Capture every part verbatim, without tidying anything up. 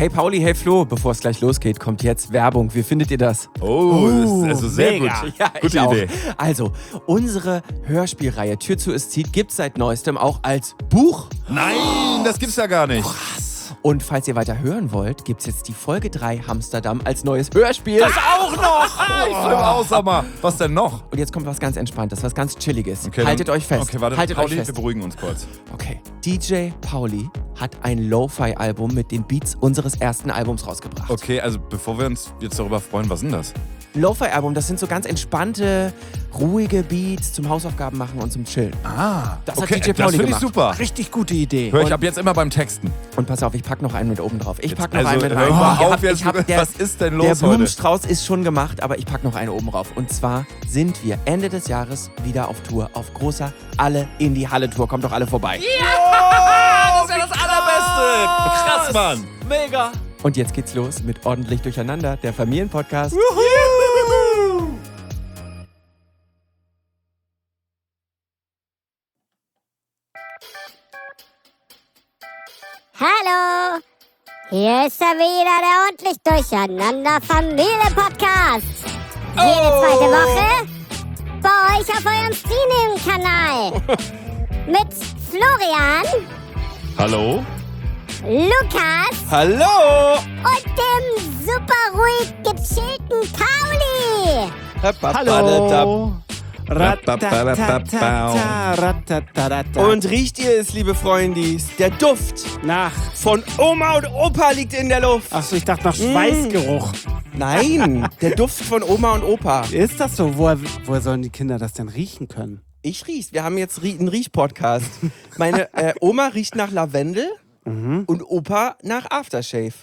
Hey Pauli, hey Flo, bevor es gleich losgeht, kommt jetzt Werbung. Wie findet ihr das? Oh, das ist also sehr mega. gut. Ja, Gute ich auch. Idee. Also, unsere Hörspielreihe Tür zu es zieht gibt es seit neuestem auch als Buch. Nein, das gibt's ja gar nicht. Und falls ihr weiter hören wollt, gibt es jetzt die Folge drei Amsterdam als neues Hörspiel. Das auch noch! Ich flippe aus, sag mal. Was denn noch? Und jetzt kommt was ganz Entspanntes, was ganz Chilliges. Okay, Haltet dann, euch fest. Okay, warte, Haltet Pauli, euch fest. wir beruhigen uns kurz. Okay. D J Pauli hat ein Lo-Fi-Album mit den Beats unseres ersten Albums rausgebracht. Okay, also bevor wir uns jetzt darüber freuen, was ist denn das? Lo-Fi-Album, das sind so ganz entspannte, ruhige Beats zum Hausaufgaben machen und zum Chillen. Ah, Das hat okay, D J Pauli das finde ich gemacht. super. Richtig gute Idee. Hör ich ab jetzt immer beim Texten. Und pass auf, ich pack noch einen mit oben drauf. Ich pack noch also, einen mit hör rein. mal Ihr auf habt- jetzt, ich hab- der, was ist denn der los heute? Blumenstrauß ist schon gemacht, aber ich pack noch einen oben drauf. Und zwar sind wir Ende des Jahres wieder auf Tour, auf großer Alle in die Halle Tour. Kommt doch alle vorbei. Oh, das ist ja das Allerbeste. Krass, Mann. Mega. Und jetzt geht's los mit Ordentlich Durcheinander, der Familienpodcast. Hallo, hier ist er wieder, der ordentlich durcheinander Familie-Podcast. Jede zweite Woche bei euch auf eurem Streaming-Kanal. Mit Florian, Hallo? Lukas Hallo! und dem super ruhig gechillten Pauli. Hallo. Ratatatata, ratatatata. Und riecht ihr es, liebe Freundis? Der Duft nach. von Oma und Opa liegt in der Luft. Achso, ich dachte nach Schweißgeruch. Nein, der Duft von Oma und Opa. Ist das so? Woher, woher sollen die Kinder das denn riechen können? Ich riech's. Wir haben jetzt rie- einen Riech-Podcast. Meine äh, Oma riecht nach Lavendel und Opa nach Aftershave.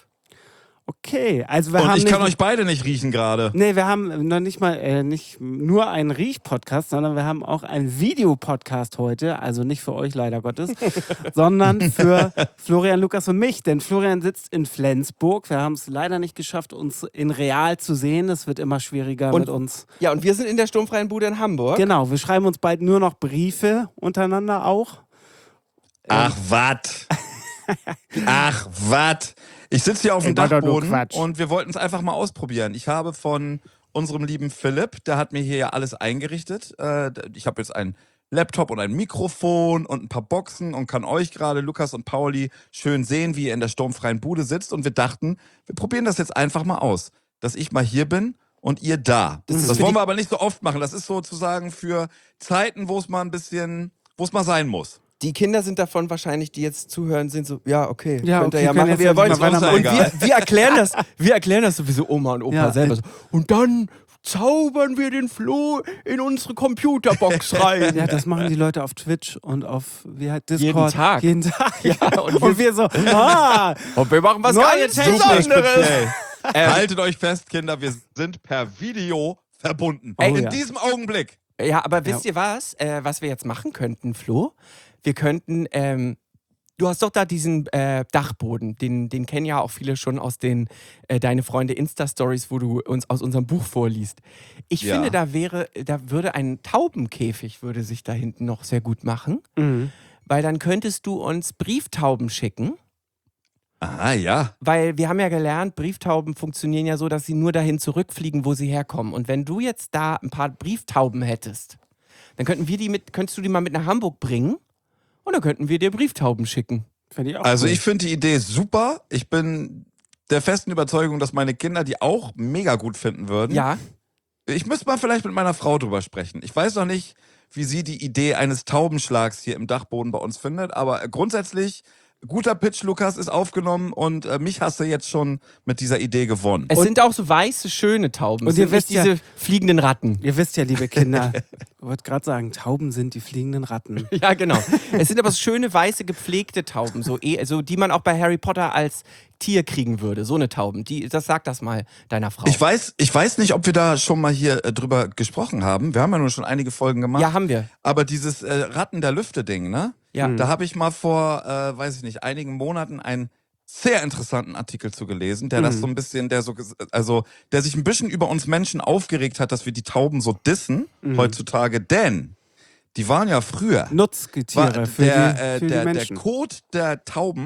Okay, also wir Und haben ich kann nicht, euch beide nicht riechen gerade. nee, wir haben noch nicht mal äh, nicht nur einen Riech-Podcast, sondern wir haben auch einen Videopodcast heute, also nicht für euch leider Gottes, sondern für Florian, Lukas und mich, denn Florian sitzt in Flensburg. Wir haben es leider nicht geschafft, uns in real zu sehen. Es wird immer schwieriger Und- mit uns. Ja, und wir sind in der sturmfreien Bude in Hamburg. Genau, wir schreiben uns bald nur noch Briefe untereinander auch. Ach, wat? Ach, wat? Ich sitze hier auf dem Ey, war doch nur Dachboden Quatsch. und wir wollten es einfach mal ausprobieren. Ich habe von unserem lieben Philipp, der hat mir hier ja alles eingerichtet. Äh, Ich habe jetzt einen Laptop und ein Mikrofon und ein paar Boxen und kann euch gerade, Lukas und Pauli, schön sehen, wie ihr in der sturmfreien Bude sitzt. Und wir dachten, wir probieren das jetzt einfach mal aus. Dass ich mal hier bin und ihr da. Das Das, ist für wollen die- wir aber nicht so oft machen. Das ist sozusagen für Zeiten, wo es mal ein bisschen, wo es mal sein muss. Die Kinder sind davon wahrscheinlich, die jetzt zuhören, sind so, ja, okay, Ja, könnt ihr okay, ja können machen, jetzt wie ihr ja wollt. nicht mal weitermachen. Und wir, wir, erklären das, wir erklären das sowieso Oma und Opa Ja, selber. äh, So. Und dann zaubern wir den Floh in unsere Computerbox rein. Ja, das machen die Leute auf Twitch und auf wie halt Discord. Jeden Tag. Jeden Tag. Ja, und und, wir so, ah, Und wir machen was Neue ganz Technik. Besonderes. Speziell. Ähm, Haltet euch fest, Kinder, wir sind per Video verbunden. Ey, in ja. diesem Augenblick. Ja, aber wisst ihr was, äh, was wir jetzt machen könnten, Flo? Wir könnten, ähm, du hast doch da diesen äh, Dachboden, den, den kennen ja auch viele schon aus den äh, Deine Freunde Insta-Stories, wo du uns aus unserem Buch vorliest. Ich Ja. finde, da wäre, da würde ein Taubenkäfig würde sich da hinten noch sehr gut machen, mhm. weil dann könntest du uns Brieftauben schicken. Ah, ja. Weil wir haben ja gelernt, Brieftauben funktionieren ja so, dass sie nur dahin zurückfliegen, wo sie herkommen. Und wenn du jetzt da ein paar Brieftauben hättest, dann könnten wir die mit, könntest du die mal mit nach Hamburg bringen und dann könnten wir dir Brieftauben schicken. Finde ich auch Also cool. ich finde die Idee super. Ich bin der festen Überzeugung, dass meine Kinder die auch mega gut finden würden. Ja, Ich müsste mal vielleicht mit meiner Frau drüber sprechen. Ich weiß noch nicht, wie sie die Idee eines Taubenschlags hier im Dachboden bei uns findet, aber grundsätzlich, guter Pitch, Lukas, ist aufgenommen und äh, mich hast du jetzt schon mit dieser Idee gewonnen. es sind auch so weiße, schöne Tauben. Und Es ihr sind nicht wisst ja- diese fliegenden Ratten. Ihr wisst ja, liebe Kinder, ich wollte gerade sagen, Tauben sind die fliegenden Ratten. Ja, genau. Es sind aber so schöne, weiße, gepflegte Tauben, so, eh, so die man auch bei Harry Potter als Tier kriegen würde. So eine Tauben. Die, das sag das mal deiner Frau. Ich weiß, ich weiß nicht, ob wir da schon mal hier äh, drüber gesprochen haben. Wir haben ja nur schon einige Folgen gemacht. Ja, haben wir. Aber dieses äh, Ratten der Lüfte-Ding, ne? Ja. Da habe ich mal vor, äh, weiß ich nicht, einigen Monaten einen sehr interessanten Artikel zu gelesen, der das Mhm. so ein bisschen, der so, ges- also, der sich ein bisschen über uns Menschen aufgeregt hat, dass wir die Tauben so dissen heutzutage, denn die waren ja früher. Nutzgetiere War für der, die, äh, für der, die der Menschen. Kot der Tauben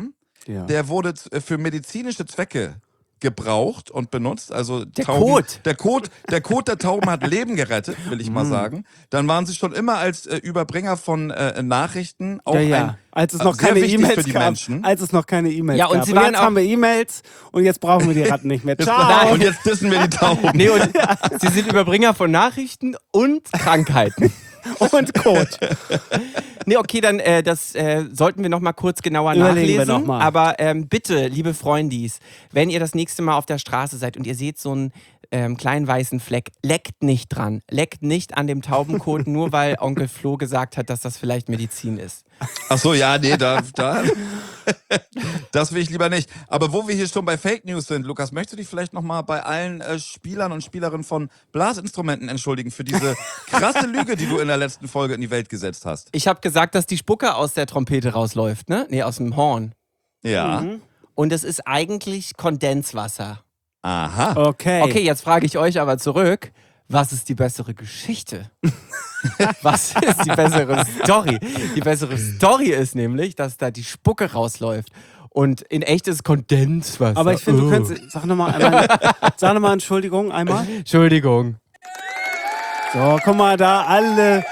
Ja. der wurde z- für medizinische Zwecke gebraucht und benutzt. Also Der Tauben, Kot. Der Kot, der Kot der Tauben hat Leben gerettet, will ich mal sagen. Dann waren sie schon immer als äh, Überbringer von äh, Nachrichten auch Ja, ja. ein, Als es äh, noch sehr keine wichtig E-Mails für die gab. Menschen. Als es noch keine E-Mails Ja, und gab. sie waren jetzt auch- haben wir E-Mails und jetzt brauchen wir die Ratten nicht mehr. Nein, Ciao. und jetzt dissen wir die Tauben. Nee, und sie sind Überbringer von Nachrichten und Krankheiten. Und Code. Nee, okay, dann äh, das äh, sollten wir noch mal kurz genauer Überlegen wir nachlesen. noch mal. Aber ähm, bitte, liebe Freundis, wenn ihr das nächste Mal auf der Straße seid und ihr seht so einen ähm, kleinen weißen Fleck, leckt nicht dran. Leckt nicht an dem Taubenkot, nur weil Onkel Flo gesagt hat, dass das vielleicht Medizin ist. Ach so, ja, nee, da, da das will ich lieber nicht. Aber wo wir hier schon bei Fake News sind, Lukas, möchtest du dich vielleicht nochmal bei allen äh, Spielern und Spielerinnen von Blasinstrumenten entschuldigen für diese krasse Lüge, die du in der letzten Folge in die Welt gesetzt hast? Ich habe gesagt, dass die Spucke aus der Trompete rausläuft, ne? Nee, aus dem Horn. Ja. Und es ist eigentlich Kondenswasser. Aha. Okay. Okay, jetzt frage ich euch aber zurück, was ist die bessere Geschichte? Was ist die bessere Story? Die bessere Story ist nämlich, dass da die Spucke rausläuft. Und in echtes Kondenswasser. Aber ich finde, Oh. du kannst. Sag nochmal einmal. Sag nochmal Entschuldigung einmal. Entschuldigung. So, guck mal da, alle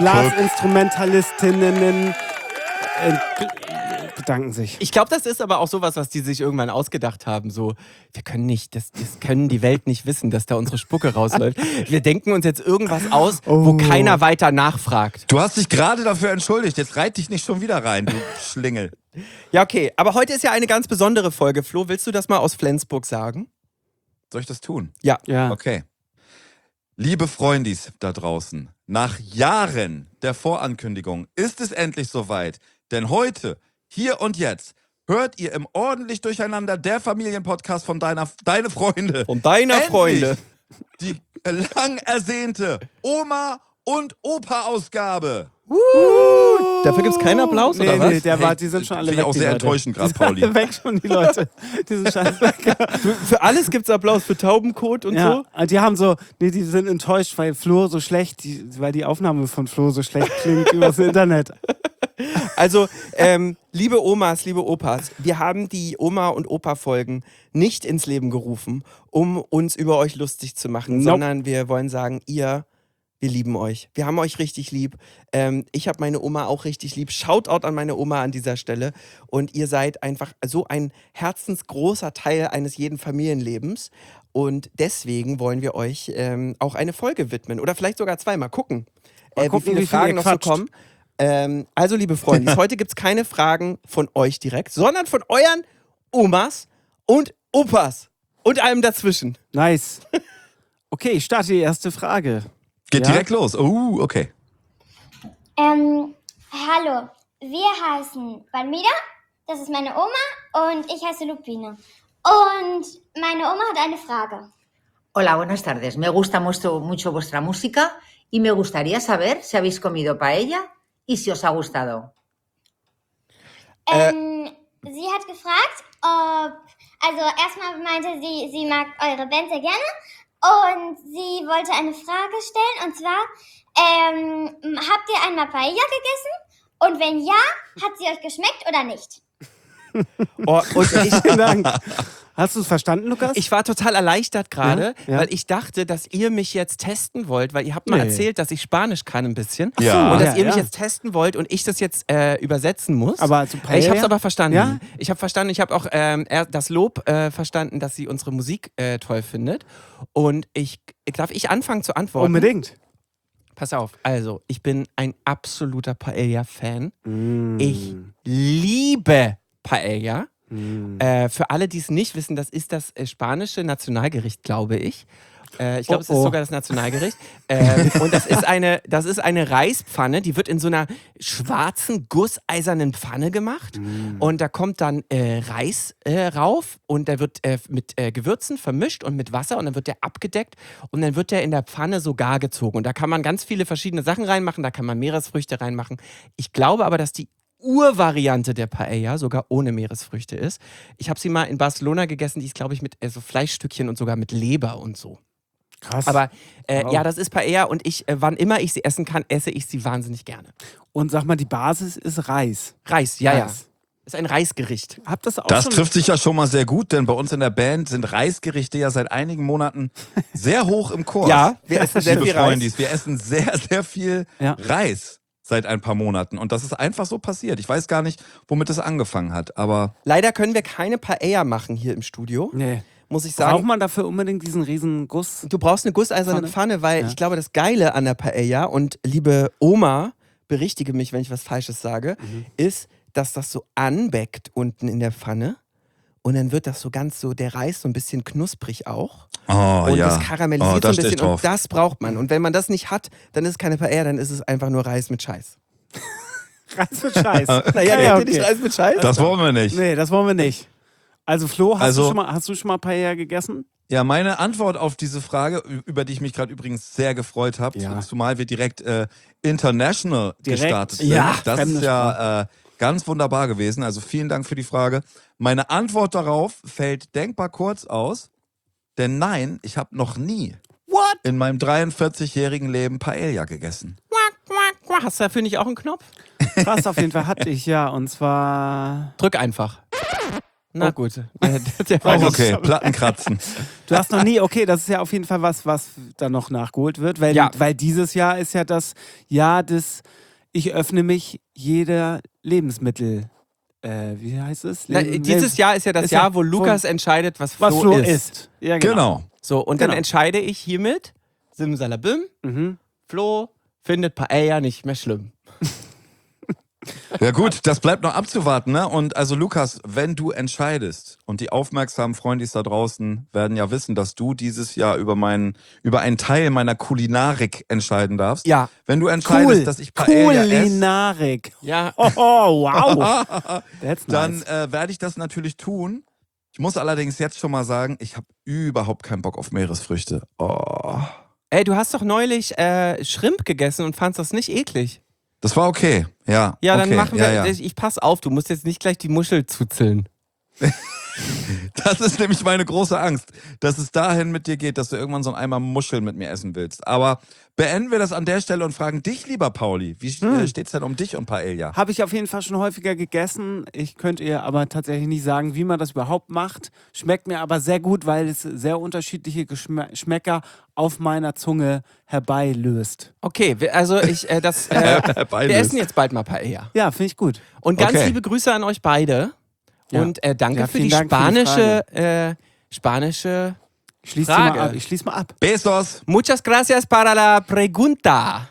Blasinstrumentalistinnen äh, bedanken sich. Ich glaube, das ist aber auch sowas, was die sich irgendwann ausgedacht haben. So, wir können nicht, das, das können die Welt nicht wissen, dass da unsere Spucke rausläuft. Wir denken uns jetzt irgendwas aus, wo Oh. keiner weiter nachfragt. Du hast dich gerade dafür entschuldigt. Jetzt reit dich nicht schon wieder rein, du Schlingel. Ja, okay. Aber heute ist ja eine ganz besondere Folge. Flo, willst du das mal aus Flensburg sagen? Soll ich das tun? Ja. Ja. Okay. Liebe Freundis da draußen, nach Jahren der Vorankündigung ist es endlich soweit. Denn heute, hier und jetzt, hört ihr im Ordentlich Durcheinander der Familienpodcast von deiner, deine Freunde. Von deiner Endlich Freunde. Die lang ersehnte Oma- und Opa-Ausgabe. Dafür gibt es keinen Applaus, Nee, oder was? nee, der Hey, war, die sind schon alle finde ich weg. auch die sehr Leute. enttäuschend gerade, Die sind alle Pauli. weg schon, die Leute. Die sind scheiße weg. Für, für alles gibt es Applaus, für Taubenkot und Ja, so. die haben so, nee, die sind enttäuscht, weil Flo so schlecht, die, weil die Aufnahme von Flo so schlecht klingt übers Internet. Also, ähm, liebe Omas, liebe Opas, wir haben die Oma- und Opa-Folgen nicht ins Leben gerufen, um uns über euch lustig zu machen, Nope. sondern wir wollen sagen, ihr, wir lieben euch. Wir haben euch richtig lieb. Ähm, ich habe meine Oma auch richtig lieb. Shoutout an meine Oma an dieser Stelle. Und ihr seid einfach so ein herzensgroßer Teil eines jeden Familienlebens. Und deswegen wollen wir euch ähm, auch eine Folge widmen. Oder vielleicht sogar zwei. Mal gucken, Mal äh, gucken, wie viele wie viel Fragen ihr noch so quatscht. kommen. Ähm, also, liebe Freunde, heute gibt es keine Fragen von euch direkt, sondern von euren Omas und Opas und allem dazwischen. Nice. Okay, ich starte die erste Frage. Geht Ja? direkt los. Oh, okay. Ähm, hallo, wir heißen Valmida, das ist meine Oma und ich heiße Lupine. Und meine Oma hat eine Frage. Hola, buenas tardes. Me gusta mucho, mucho vuestra música y me gustaría saber si habéis comido paella y si os ha gustado. Ähm, sie hat gefragt, ob, also erstmal meinte sie, sie mag eure Band sehr gerne und sie wollte eine Frage stellen und zwar, ähm, habt ihr einmal Paella gegessen? Und wenn ja, hat sie euch geschmeckt oder nicht? Oh, und ich, Vielen Dank. Hast du es verstanden, Lukas? ich war total erleichtert gerade, Ja, ja. weil ich dachte, dass ihr mich jetzt testen wollt, weil ihr habt mal Nee. erzählt, dass ich Spanisch kann ein bisschen. Ja. Und dass Ja, ihr mich ja. jetzt testen wollt und ich das jetzt äh, übersetzen muss. Aber zu Paella? Ich habe es aber verstanden. Ja? Ich habe verstanden, ich habe auch ähm, er- das Lob äh, verstanden, dass sie unsere Musik äh, toll findet. Und ich, darf ich anfangen zu antworten? Unbedingt. Pass auf, also ich bin ein absoluter Paella-Fan. Mm. Ich liebe Paella. Mm. Äh, für alle, die es nicht wissen, das ist das äh, spanische Nationalgericht, glaube ich. Äh, ich glaube, Oh, es ist oh. sogar das Nationalgericht. ähm, und das ist, eine, das ist eine Reispfanne, die wird in so einer schwarzen, gusseisernen Pfanne gemacht. Mm. Und da kommt dann äh, Reis äh, rauf und der wird äh, mit äh, Gewürzen vermischt und mit Wasser und dann wird der abgedeckt und dann wird der in der Pfanne so gar gezogen. Und da kann man ganz viele verschiedene Sachen reinmachen, da kann man Meeresfrüchte reinmachen. Ich glaube aber, dass die Urvariante der Paella sogar ohne Meeresfrüchte ist. Ich habe sie mal in Barcelona gegessen, die ist, glaube ich, mit äh, so Fleischstückchen und sogar mit Leber und so. Krass. Aber äh, Wow. ja, das ist Paella und ich, äh, wann immer ich sie essen kann, esse ich sie wahnsinnig gerne. Und sag mal, die Basis ist Reis. Reis, ja, ja. Reis. Ist ein Reisgericht. Hab das auch Das schon trifft sich ja schon mal sehr gut, denn bei uns in der Band sind Reisgerichte ja seit einigen Monaten sehr hoch im Kurs. Ja, wir essen sehr Liebe viel Reis. Freundis, wir essen sehr, sehr viel Ja. Reis seit ein paar Monaten. Und das ist einfach so passiert. Ich weiß gar nicht, womit das angefangen hat, aber Leider können wir keine Paella machen hier im Studio, Nee. muss ich Braucht sagen. man dafür unbedingt diesen riesen Guss? Du brauchst eine gusseiserne Pfanne? Pfanne, weil Ja. ich glaube, das Geile an der Paella, und liebe Oma, berichtige mich, wenn ich was Falsches sage, Mhm. ist, dass das so anbeckt unten in der Pfanne und dann wird das so ganz so, der Reis so ein bisschen knusprig auch oh und ja. das karamellisiert oh, so da ein stehe ich bisschen drauf. und das braucht man. Und wenn man das nicht hat, dann ist es keine Paella, dann ist es einfach nur Reis mit Scheiß. Reis mit Scheiß. Naja, ja, kennt ihr nicht Reis mit Scheiß? Das wollen wir nicht. Nee, das wollen wir nicht. Also Flo, hast, Also- du, schon mal, hast du schon mal Paella gegessen? Ja, meine Antwort auf diese Frage, über die ich mich gerade übrigens sehr gefreut habe, Ja. zumal wir direkt äh, international Direkt, gestartet sind. ja, das fremde ist ja äh, ganz wunderbar gewesen. Also vielen Dank für die Frage. Meine Antwort darauf fällt denkbar kurz aus, denn nein, ich habe noch nie What? in meinem dreiundvierzigjährigen Leben Paella gegessen. Hast du dafür nicht auch einen Knopf? Krass, auf jeden Fall hatte ich, ja. Und zwar... Drück einfach. Na Oh. gut. Der, der war Auch nicht- okay, Platten kratzen. Du hast noch nie, okay, das ist ja auf jeden Fall was, was dann noch nachgeholt wird, weil, Ja. weil dieses Jahr ist ja das Jahr des, ich öffne mich jeder Lebensmittel, äh, wie heißt es? Na, Leben- dieses Jahr ist ja das ist ja Jahr, wo Lukas entscheidet, was Flo, was Flo ist. isst. Ja, genau. Genau. So, und dann Genau. entscheide ich hiermit, Simsalabim, Mhm. Flo findet Paella nicht mehr schlimm. Ja gut, das bleibt noch abzuwarten, ne? Und also Lukas, wenn du entscheidest und die aufmerksamen Freundis da draußen werden ja wissen, dass du dieses Jahr über meinen, über einen Teil meiner Kulinarik entscheiden darfst. Ja. Wenn du entscheidest, Cool. dass ich Paella esse, Kulinarik. Ja. Oh, wow. That's dann nice. äh, werde ich das natürlich tun. Ich muss allerdings jetzt schon mal sagen, ich habe überhaupt keinen Bock auf Meeresfrüchte. Oh. Ey, du hast doch neulich äh, Shrimp gegessen und fandst das nicht eklig. Das war okay, ja. Ja, dann okay. machen ja, wir. ja. Ich, ich pass auf, du musst jetzt nicht gleich die Muschel zuzeln. Das ist nämlich meine große Angst, dass es dahin mit dir geht, dass du irgendwann so einen Eimer Muscheln mit mir essen willst. Aber beenden wir das an der Stelle und fragen dich, lieber Pauli, wie Hm. äh, steht's denn um dich und Paella? Habe ich auf jeden Fall schon häufiger gegessen. Ich könnte ihr aber tatsächlich nicht sagen, wie man das überhaupt macht. Schmeckt mir aber sehr gut, weil es sehr unterschiedliche Geschmäcker auf meiner Zunge herbeilöst. Okay, wir, also ich, äh, das, äh, wir essen jetzt bald mal Paella. Ja, finde ich gut. Und ganz Okay. liebe Grüße an euch beide. Ja. Und äh, danke Ja, für vielen die Dank für die spanische, äh, spanische Ich schließe Frage. mal ab. Ich schließe mal ab. Besos! Muchas gracias para la pregunta.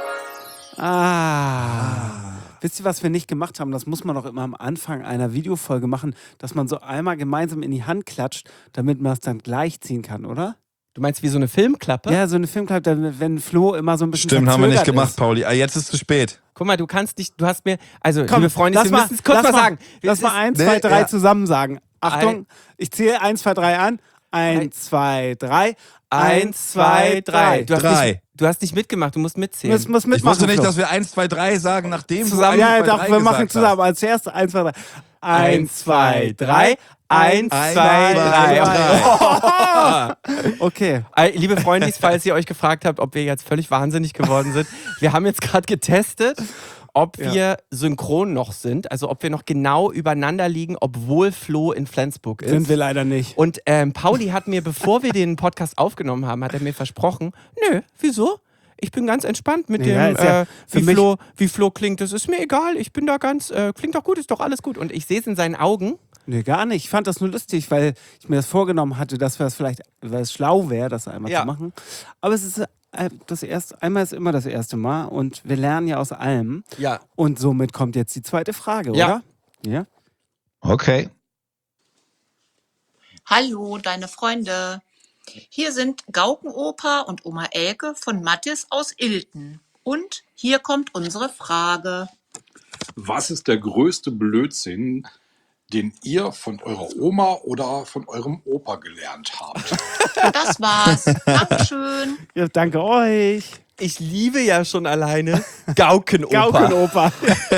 Ah. Wisst ihr, was wir nicht gemacht haben? Das muss man doch immer am Anfang einer Videofolge machen, dass man so einmal gemeinsam in die Hand klatscht, damit man es dann gleich ziehen kann, oder? Du meinst wie so eine Filmklappe? Ja, so eine Filmklappe, wenn Flo immer so ein bisschen Stimmt, haben wir nicht verzögert gemacht, ist. Pauli. Ah, jetzt ist es zu spät. Guck mal, du kannst nicht, du hast mir, also Komm, liebe Freunde, lass wir müssen es kurz lass mal sagen. Lass Es mal ist- eins, Nee, zwei, drei ja. zusammen sagen. Achtung, ich zähle eins, zwei, drei an. Eins, zwei, drei. Eins, zwei, drei. Du hast, Drei. Nicht, du hast nicht mitgemacht, du musst mitzählen. Muss, muss Ich mitmachen, wusste nicht, Flo. dass wir eins, zwei, drei sagen, nachdem Zusammen- du Ja, ja, eins, zwei, doch, drei wir machen gesagt zusammen. hast. Als erstes eins, zwei, drei. Eins, zwei, drei. Eins, Eins, zwei, zwei, drei. Okay. Äh, Liebe Freundis, falls ihr euch gefragt habt, ob wir jetzt völlig wahnsinnig geworden sind, wir haben jetzt gerade getestet, ob Ja. wir synchron noch sind, also ob wir noch genau übereinander liegen, obwohl Flo in Flensburg ist. Sind wir leider nicht. Und ähm, Pauli hat mir, bevor wir den Podcast aufgenommen haben, hat er mir versprochen, nö, wieso? Ich bin ganz entspannt mit Ja, dem, ist ja äh, für wie, mich- Flo, wie Flo klingt. Das ist mir egal, ich bin da ganz, äh, klingt doch gut, ist doch alles gut. Und ich sehe es in seinen Augen. Nee, gar nicht. Ich fand das nur lustig, weil ich mir das vorgenommen hatte, dass wir es vielleicht, weil es schlau wäre, das einmal Ja. zu machen. Aber es ist äh, das erste, einmal ist immer das erste Mal und wir lernen ja aus allem. Ja. Und somit kommt jetzt die zweite Frage, Ja. oder? Ja. Okay. Hallo, deine Freunde. Hier sind Gaukenopa und Oma Elke von Mattis aus Ilten. Und hier kommt unsere Frage. Was ist der größte Blödsinn, den ihr von eurer Oma oder von eurem Opa gelernt habt? Das war's. Dankeschön. Ja, danke euch. Ich liebe ja schon alleine Gaukenoper. Gaukenoper.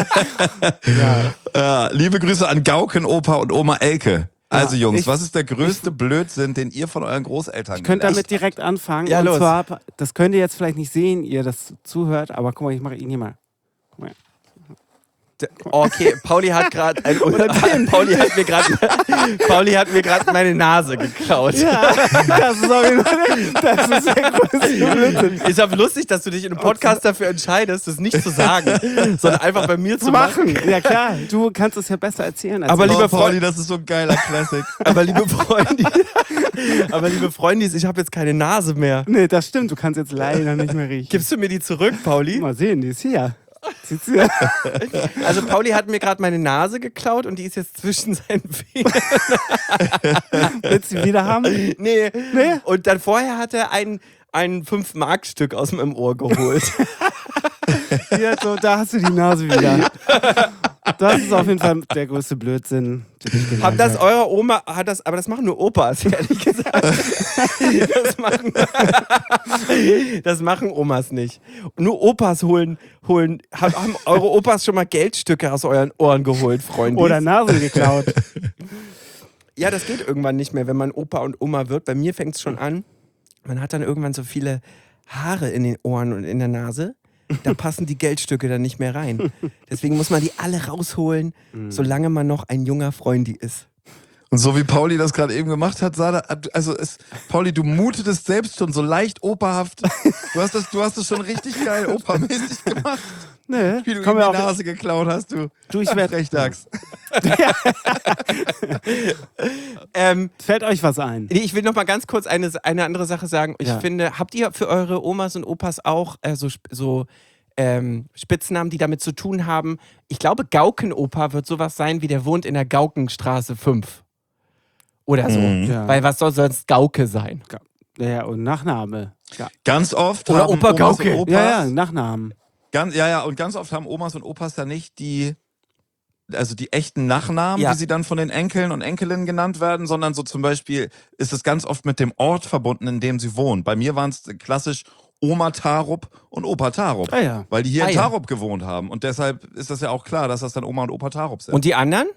Äh, liebe Grüße an Gaukenopa und Oma Elke. Also Ja, Jungs, ich- was ist der größte Blödsinn, den ihr von euren Großeltern Ich könnte gelernt damit direkt anfangen. Ja, und los. zwar, das könnt ihr jetzt vielleicht nicht sehen, ihr das zuhört, aber guck mal, ich mache ihn hier mal. Guck mal. Okay, Pauli hat gerade ein Pauli hat mir gerade Pauli hat mir gerade meine Nase geklaut. Ja, das ist auf jeden Fall das ist der größte Blödsinn. Ist aber lustig, dass du dich in einem Podcast dafür entscheidest, das nicht zu sagen, sondern einfach bei mir zu machen. machen. Ja klar, du kannst es ja besser erzählen als Aber ich. liebe Oh, Pauli, das ist so ein geiler Classic. Aber liebe Freunde, aber liebe Freundis, ich habe jetzt keine Nase mehr. Nee, das stimmt, du kannst jetzt leider nicht mehr riechen. Gibst du mir die zurück, Pauli? Mal sehen, die ist hier. Sieht's hier? Also Pauli hat mir gerade meine Nase geklaut und die ist jetzt zwischen seinen Fingern. Willst du die wieder haben? Nee. Nee? Und dann vorher hat er ein, ein fünf Mark Stück aus meinem Ohr geholt. Hier, so, da hast du die Nase wieder. Das ist auf jeden Fall der größte Blödsinn, den ich gelernt Hat das habe. eure Oma, hat das, aber das machen nur Opas, ehrlich gesagt. Das machen, das machen Omas nicht. Nur Opas holen, holen, haben eure Opas schon mal Geldstücke aus euren Ohren geholt, Freunde? Oder Nasen geklaut. Ja, das geht irgendwann nicht mehr, wenn man Opa und Oma wird. Bei mir fängt es schon an. Man hat dann irgendwann so viele Haare in den Ohren und in der Nase. Da passen die Geldstücke dann nicht mehr rein. Deswegen muss man die alle rausholen, solange man noch ein junger Freundi ist. Und so wie Pauli das gerade eben gemacht hat, Sada, also es, Pauli, du mutetest selbst schon so leicht operhaft. Du hast das, du hast das schon richtig geil opermäßig gemacht. Nee, Wie du ihm komm die ja auch. Nase geklaut hast, du. Du, ich werd Rechdachs. Ähm, Fällt euch was ein? nee, ich will noch mal ganz kurz eine, eine andere Sache sagen. Ich Ja. finde, habt ihr für eure Omas und Opas auch äh, so, sp- so ähm, Spitznamen, die damit zu tun haben? Ich glaube, Gaukenopa wird sowas sein wie der wohnt in der Gaukenstraße fünf. Oder so. Mhm. Ja. Weil was soll sonst Gauke sein? Ja, und Nachname. Ja, Ganz oft Oder haben Opa Omas Gauke. und Opas, ja, ja Nachnamen. Ganz, ja, ja, und ganz oft haben Omas und Opas ja nicht die, also die echten Nachnamen, Ja. wie sie dann von den Enkeln und Enkelinnen genannt werden, sondern so zum Beispiel ist es ganz oft mit dem Ort verbunden, in dem sie wohnen. Bei mir waren es klassisch Oma Tarup und Opa Tarup, Ah ja. weil die hier Ah in ja. Tarup gewohnt haben. Und deshalb ist das ja auch klar, dass das dann Oma und Opa Tarup sind. Und die anderen?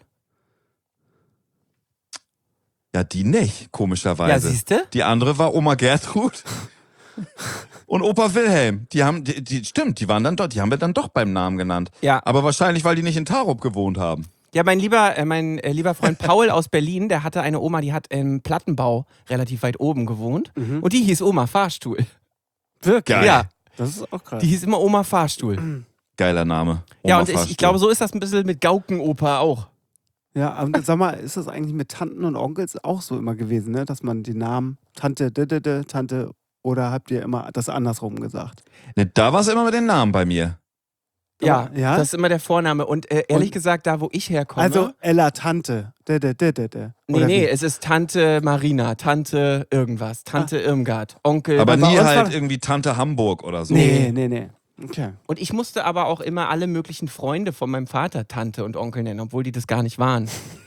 ja, die nicht, Ja, komischerweise. siehste? Die andere war Oma Gertrud und Opa Wilhelm. Die haben, die, die, stimmt, die waren dann dort, die haben wir dann doch beim Namen genannt. Ja. Aber wahrscheinlich, weil die nicht in Tarup gewohnt haben. Ja, mein lieber, äh, mein äh, lieber Freund Paul aus Berlin, der hatte eine Oma, die hat im Plattenbau relativ weit oben gewohnt. Und die hieß Oma Fahrstuhl. Wirklich? Geil. Ja, Das ist auch krass. die hieß immer Oma Fahrstuhl. Geiler Name. Ja, Oma und ich, ich Fahrstuhl. glaube, so ist das ein bisschen mit Gaukenopa auch. Ja, aber sag mal, ist das eigentlich mit Tanten und Onkels auch so immer gewesen, ne? Dass man die Namen Tante, d -d -d, Tante, oder habt ihr immer das andersrum gesagt? Ne, da war es immer mit den Namen bei mir. Ja, Ja? das ist immer der Vorname. Und äh, ehrlich Und- gesagt, da wo ich herkomme. Also Ella Tante. D -d -d -d -d. nee, Oder nee, wie? es ist Tante Marina, Tante irgendwas, Tante Irmgard, Onkel. Aber bei nie uns halt war- irgendwie Tante Hamburg oder so. Nee, nee, nee. Okay. Und ich musste aber auch immer alle möglichen Freunde von meinem Vater Tante und Onkel nennen, obwohl die das gar nicht waren.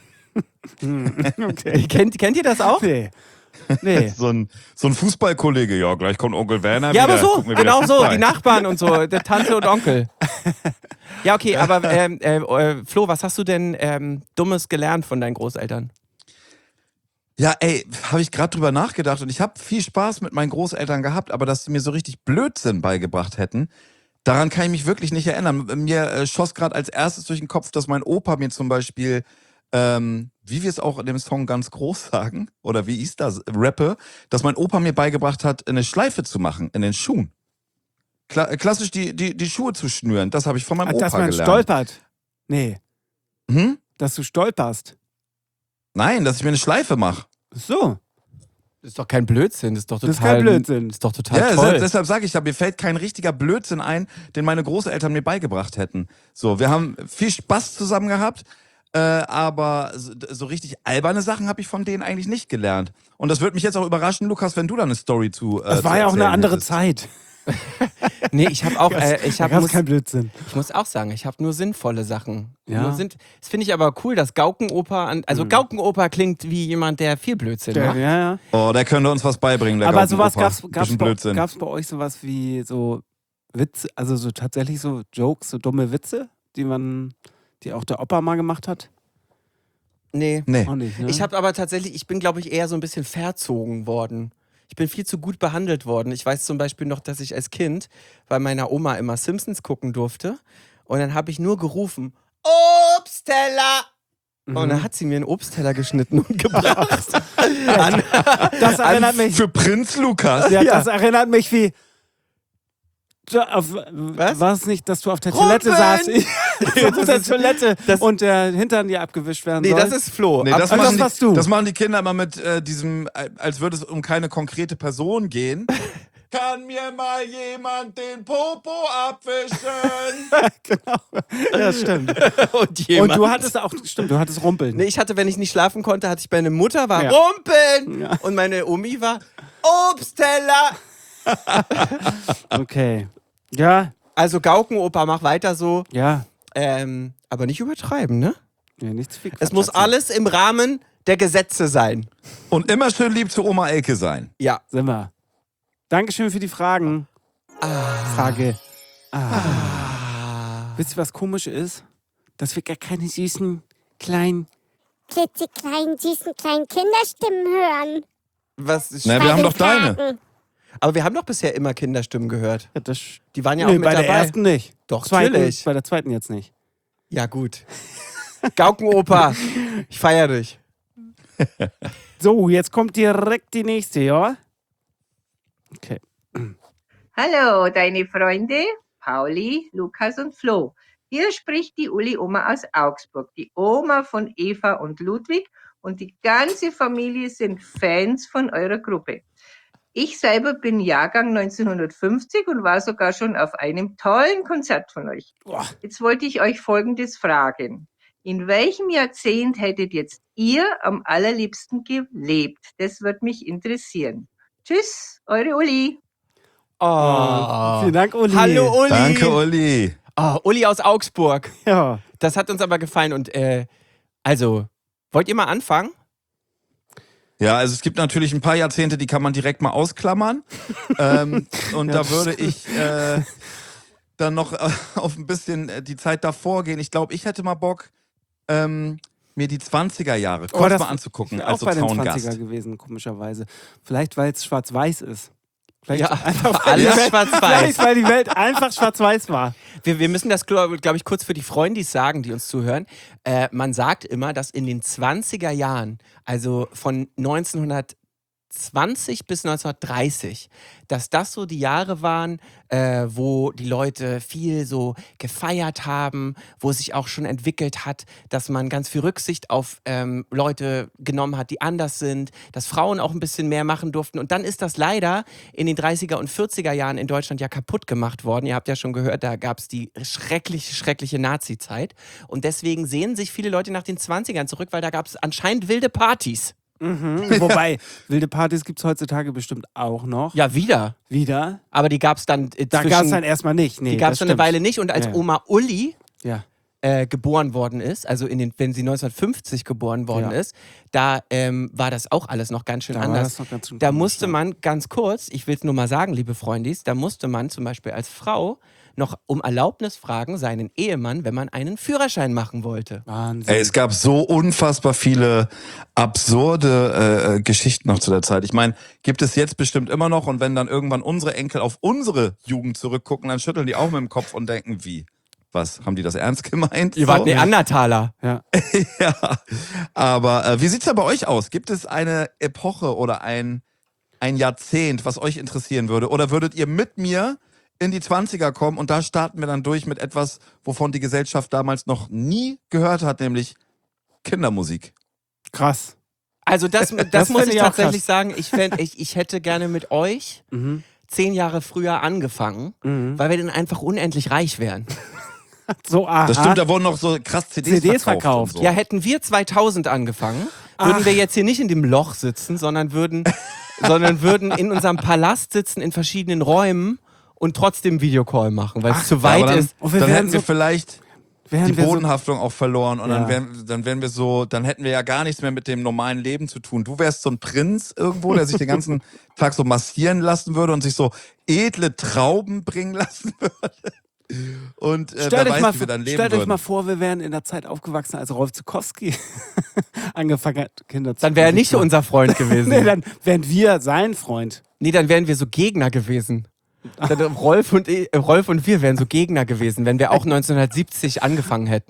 Okay. kennt, kennt ihr das auch? Nee. Nee. So ein, so ein Fußballkollege, ja, gleich kommt Onkel Werner Ja, wieder. aber so, gucken wir wieder genau so, Fußball. die Nachbarn und so, der Tante und Onkel. Ja, okay, aber ähm, äh, äh, Flo, was hast du denn ähm, Dummes gelernt von deinen Großeltern? Ja, ey, habe ich gerade drüber nachgedacht und ich habe viel Spaß mit meinen Großeltern gehabt, aber dass sie mir so richtig Blödsinn beigebracht hätten, daran kann ich mich wirklich nicht erinnern. Mir äh, schoss gerade als erstes durch den Kopf, dass mein Opa mir zum Beispiel, ähm, wie wir es auch in dem Song ganz groß sagen, oder wie ich das rappe, dass mein Opa mir beigebracht hat, eine Schleife zu machen in den Schuhen. Kla äh, klassisch die, die, die Schuhe zu schnüren, das habe ich von meinem Ach, Opa dass man gelernt. stolpert. Nee. Hm? Dass du stolperst. Nein, dass ich mir eine Schleife mache. So. Das ist doch kein Blödsinn, das ist doch total. Das ist kein Blödsinn. Das ist doch total Ja, toll. se- deshalb sage ich ja, mir fällt kein richtiger Blödsinn ein, den meine Großeltern mir beigebracht hätten. So, wir haben viel Spaß zusammen gehabt, äh, aber so, so richtig alberne Sachen habe ich von denen eigentlich nicht gelernt. Und das würde mich jetzt auch überraschen, Lukas, wenn du da eine Story zu äh, Das zu war ja auch eine erzählen andere hättest. Zeit. Nee, ich habe auch, äh, ich Da habe gab's muss, kein Blödsinn. ich muss auch sagen, ich habe nur sinnvolle Sachen. Ja. Nur sind, das finde ich aber cool, dass Gaukenoper, an, also Gaukenoper klingt wie jemand, der viel Blödsinn Ja, macht. ja, ja. Oh, der könnte uns was beibringen, der Aber sowas Gaukenopa. gab's, gab's, Bisschen bei, Blödsinn. gab's bei euch sowas wie so Witze, also so tatsächlich so Jokes, so dumme Witze, die man, die auch der Opa mal gemacht hat? Nee. Nee. Auch nicht, ne? Ich habe aber tatsächlich, ich bin glaube ich eher so ein bisschen verzogen worden. Ich bin viel zu gut behandelt worden. Ich weiß zum Beispiel noch, dass ich als Kind bei meiner Oma immer Simpsons gucken durfte. Und dann habe ich nur gerufen, Obstteller. Mhm. Und dann hat sie mir einen Obstteller geschnitten und gebracht. An, das erinnert mich. Für Prinz Lukas. Ja, das erinnert mich wie. Auf, was? War es nicht, dass du auf der Toilette saßt? auf der Toilette das und der Hintern dir abgewischt werden nee, soll? Nee, das ist Flo. Nee, das, Ab, machen das, die, du. das machen die Kinder immer mit äh, diesem, als würde es um keine konkrete Person gehen. Kann mir mal jemand den Popo abwischen? Genau. Ja, stimmt. und, und du hattest auch, stimmt, du hattest Rumpeln. Nee, ich hatte, wenn ich nicht schlafen konnte, hatte ich meine Mutter war ja. Rumpeln Ja. und meine Omi war Obstteller. Okay. Ja. Also Gaukenoper, mach weiter so. Ja. Ähm, aber nicht übertreiben, ne? Ja, nichts viel Quatsch. Es muss alles im Rahmen der Gesetze sein. Und immer schön lieb zu Oma Elke sein. Ja. Sind wir. Dankeschön für die Fragen. Ah. Frage. Ah. Ah. Wisst ihr, was komisch ist? Dass wir gar keine süßen, kleinen... klitzekleinen, süßen, kleinen Kinderstimmen hören. Was ist Na, wir haben doch deine. Fragen. Aber wir haben doch bisher immer Kinderstimmen gehört. Ja, das Die waren ja nee, auch mit bei dabei. der ersten nicht. Doch, zweiten, natürlich. Bei der zweiten jetzt nicht. Ja, gut. Gaukenoper, ich feier dich. So, jetzt kommt direkt die nächste, ja? Okay. Hallo, deine Freunde Pauli, Lukas und Flo. Hier spricht die Uli-Oma aus Augsburg, die Oma von Eva und Ludwig, und die ganze Familie sind Fans von eurer Gruppe. Ich selber bin Jahrgang neunzehnhundertfünfzig und war sogar schon auf einem tollen Konzert von euch. Boah. Jetzt wollte ich euch Folgendes fragen. In welchem Jahrzehnt hättet jetzt ihr am allerliebsten gelebt? Das würde mich interessieren. Tschüss, eure Uli. Oh, vielen Dank, Uli. Hallo, Uli. Danke, Uli. Oh, Uli aus Augsburg. Ja. Das hat uns aber gefallen. Und äh, also, wollt ihr mal anfangen? Ja, also es gibt natürlich ein paar Jahrzehnte, die kann man direkt mal ausklammern. ähm, und Ja, da würde ich äh, dann noch äh, auf ein bisschen äh, die Zeit davor gehen. Ich glaube, ich hätte mal Bock, ähm, mir die zwanziger Jahre kurz Oh, das mal anzugucken. Ich Als auch bei den Zaungast. zwanziger gewesen, komischerweise. Vielleicht, weil es schwarz-weiß ist. Vielleicht Ja, einfach alles weil die Welt- schwarz-weiß. Vielleicht, weil die Welt einfach schwarz-weiß war. Wir, wir müssen das, glaube glaub ich, kurz für die Freundis sagen, die uns zuhören. Äh, man sagt immer, dass in den zwanziger Jahren, also von neunzehnhundertzwanzig bis neunzehnhundertdreißig, dass das so die Jahre waren, äh, wo die Leute viel so gefeiert haben, wo es sich auch schon entwickelt hat, dass man ganz viel Rücksicht auf ähm, Leute genommen hat, die anders sind, dass Frauen auch ein bisschen mehr machen durften. Und dann ist das leider in den dreißiger und vierziger Jahren in Deutschland ja kaputt gemacht worden. Ihr habt ja schon gehört, da gab es die schreckliche, schreckliche Nazi-Zeit. Und deswegen sehen sich viele Leute nach den zwanzigern zurück, weil da gab es anscheinend wilde Partys. Mhm. Wobei, wilde Partys gibt es heutzutage bestimmt auch noch. Ja, wieder. Wieder? Aber die gab es dann äh, Da zwischen- gab es dann erstmal nicht. Nee, die gab es das schon eine stimmt. Weile nicht. Und als Ja. Oma Uli Ja. äh, geboren worden ist, also in den, wenn sie neunzehnhundertfünfzig geboren worden Ja. ist, da ähm, war das auch alles noch ganz schön Da war anders. das noch ganz schön Da komisch, musste ja. man ganz kurz, ich will es nur mal sagen, liebe Freundis, da musste man zum Beispiel als Frau noch um Erlaubnis fragen, seinen Ehemann, wenn man einen Führerschein machen wollte. Wahnsinn. Ey, es gab so unfassbar viele absurde äh, Geschichten noch zu der Zeit. Ich meine, gibt es jetzt bestimmt immer noch, und wenn dann irgendwann unsere Enkel auf unsere Jugend zurückgucken, dann schütteln die auch mit dem Kopf und denken, wie? Was, haben die das ernst gemeint? Ihr wart So? Neandertaler. Ja. Ja, aber äh, wie sieht's da bei euch aus? Gibt es eine Epoche oder ein, ein Jahrzehnt, was euch interessieren würde? Oder würdet ihr mit mir in die zwanziger kommen und da starten wir dann durch mit etwas, wovon die Gesellschaft damals noch nie gehört hat, nämlich Kindermusik. Krass. Also das, das, Das muss fänd ich ich auch tatsächlich krass. sagen, ich, fänd, ich, ich hätte gerne mit euch Mhm. zehn Jahre früher angefangen, Mhm. weil wir dann einfach unendlich reich wären. So, aha. Das stimmt, da wurden noch so krass C Ds, C Ds verkauft. verkauft. Und so. Ja, hätten wir zweitausend angefangen, würden Ach. wir jetzt hier nicht in dem Loch sitzen, sondern würden, sondern würden in unserem Palast sitzen, in verschiedenen Räumen und trotzdem Videocall machen, weil es zu Ja, weit aber dann, ist. Und wir dann werden hätten wir so- vielleicht Wären die wir so- Bodenhaftung auch verloren und Ja. dann wären, dann wären wir so, dann hätten wir ja gar nichts mehr mit dem normalen Leben zu tun. Du wärst so ein Prinz irgendwo, der sich den ganzen Tag so massieren lassen würde und sich so edle Trauben bringen lassen würde. Und äh, wer Stellt euch, weiß, mal, wie wir dann leben stellt euch würden. mal vor, wir wären in der Zeit aufgewachsen, als Rolf Zukowski angefangen hat, Kinder zu Dann wäre er nicht machen. unser Freund gewesen. Nee, dann wären wir sein Freund. Nee, dann wären wir so Gegner gewesen. Dann Rolf, und, ich- äh, Rolf und wir wären so Gegner gewesen, wenn wir auch neunzehnhundertsiebzig angefangen hätten.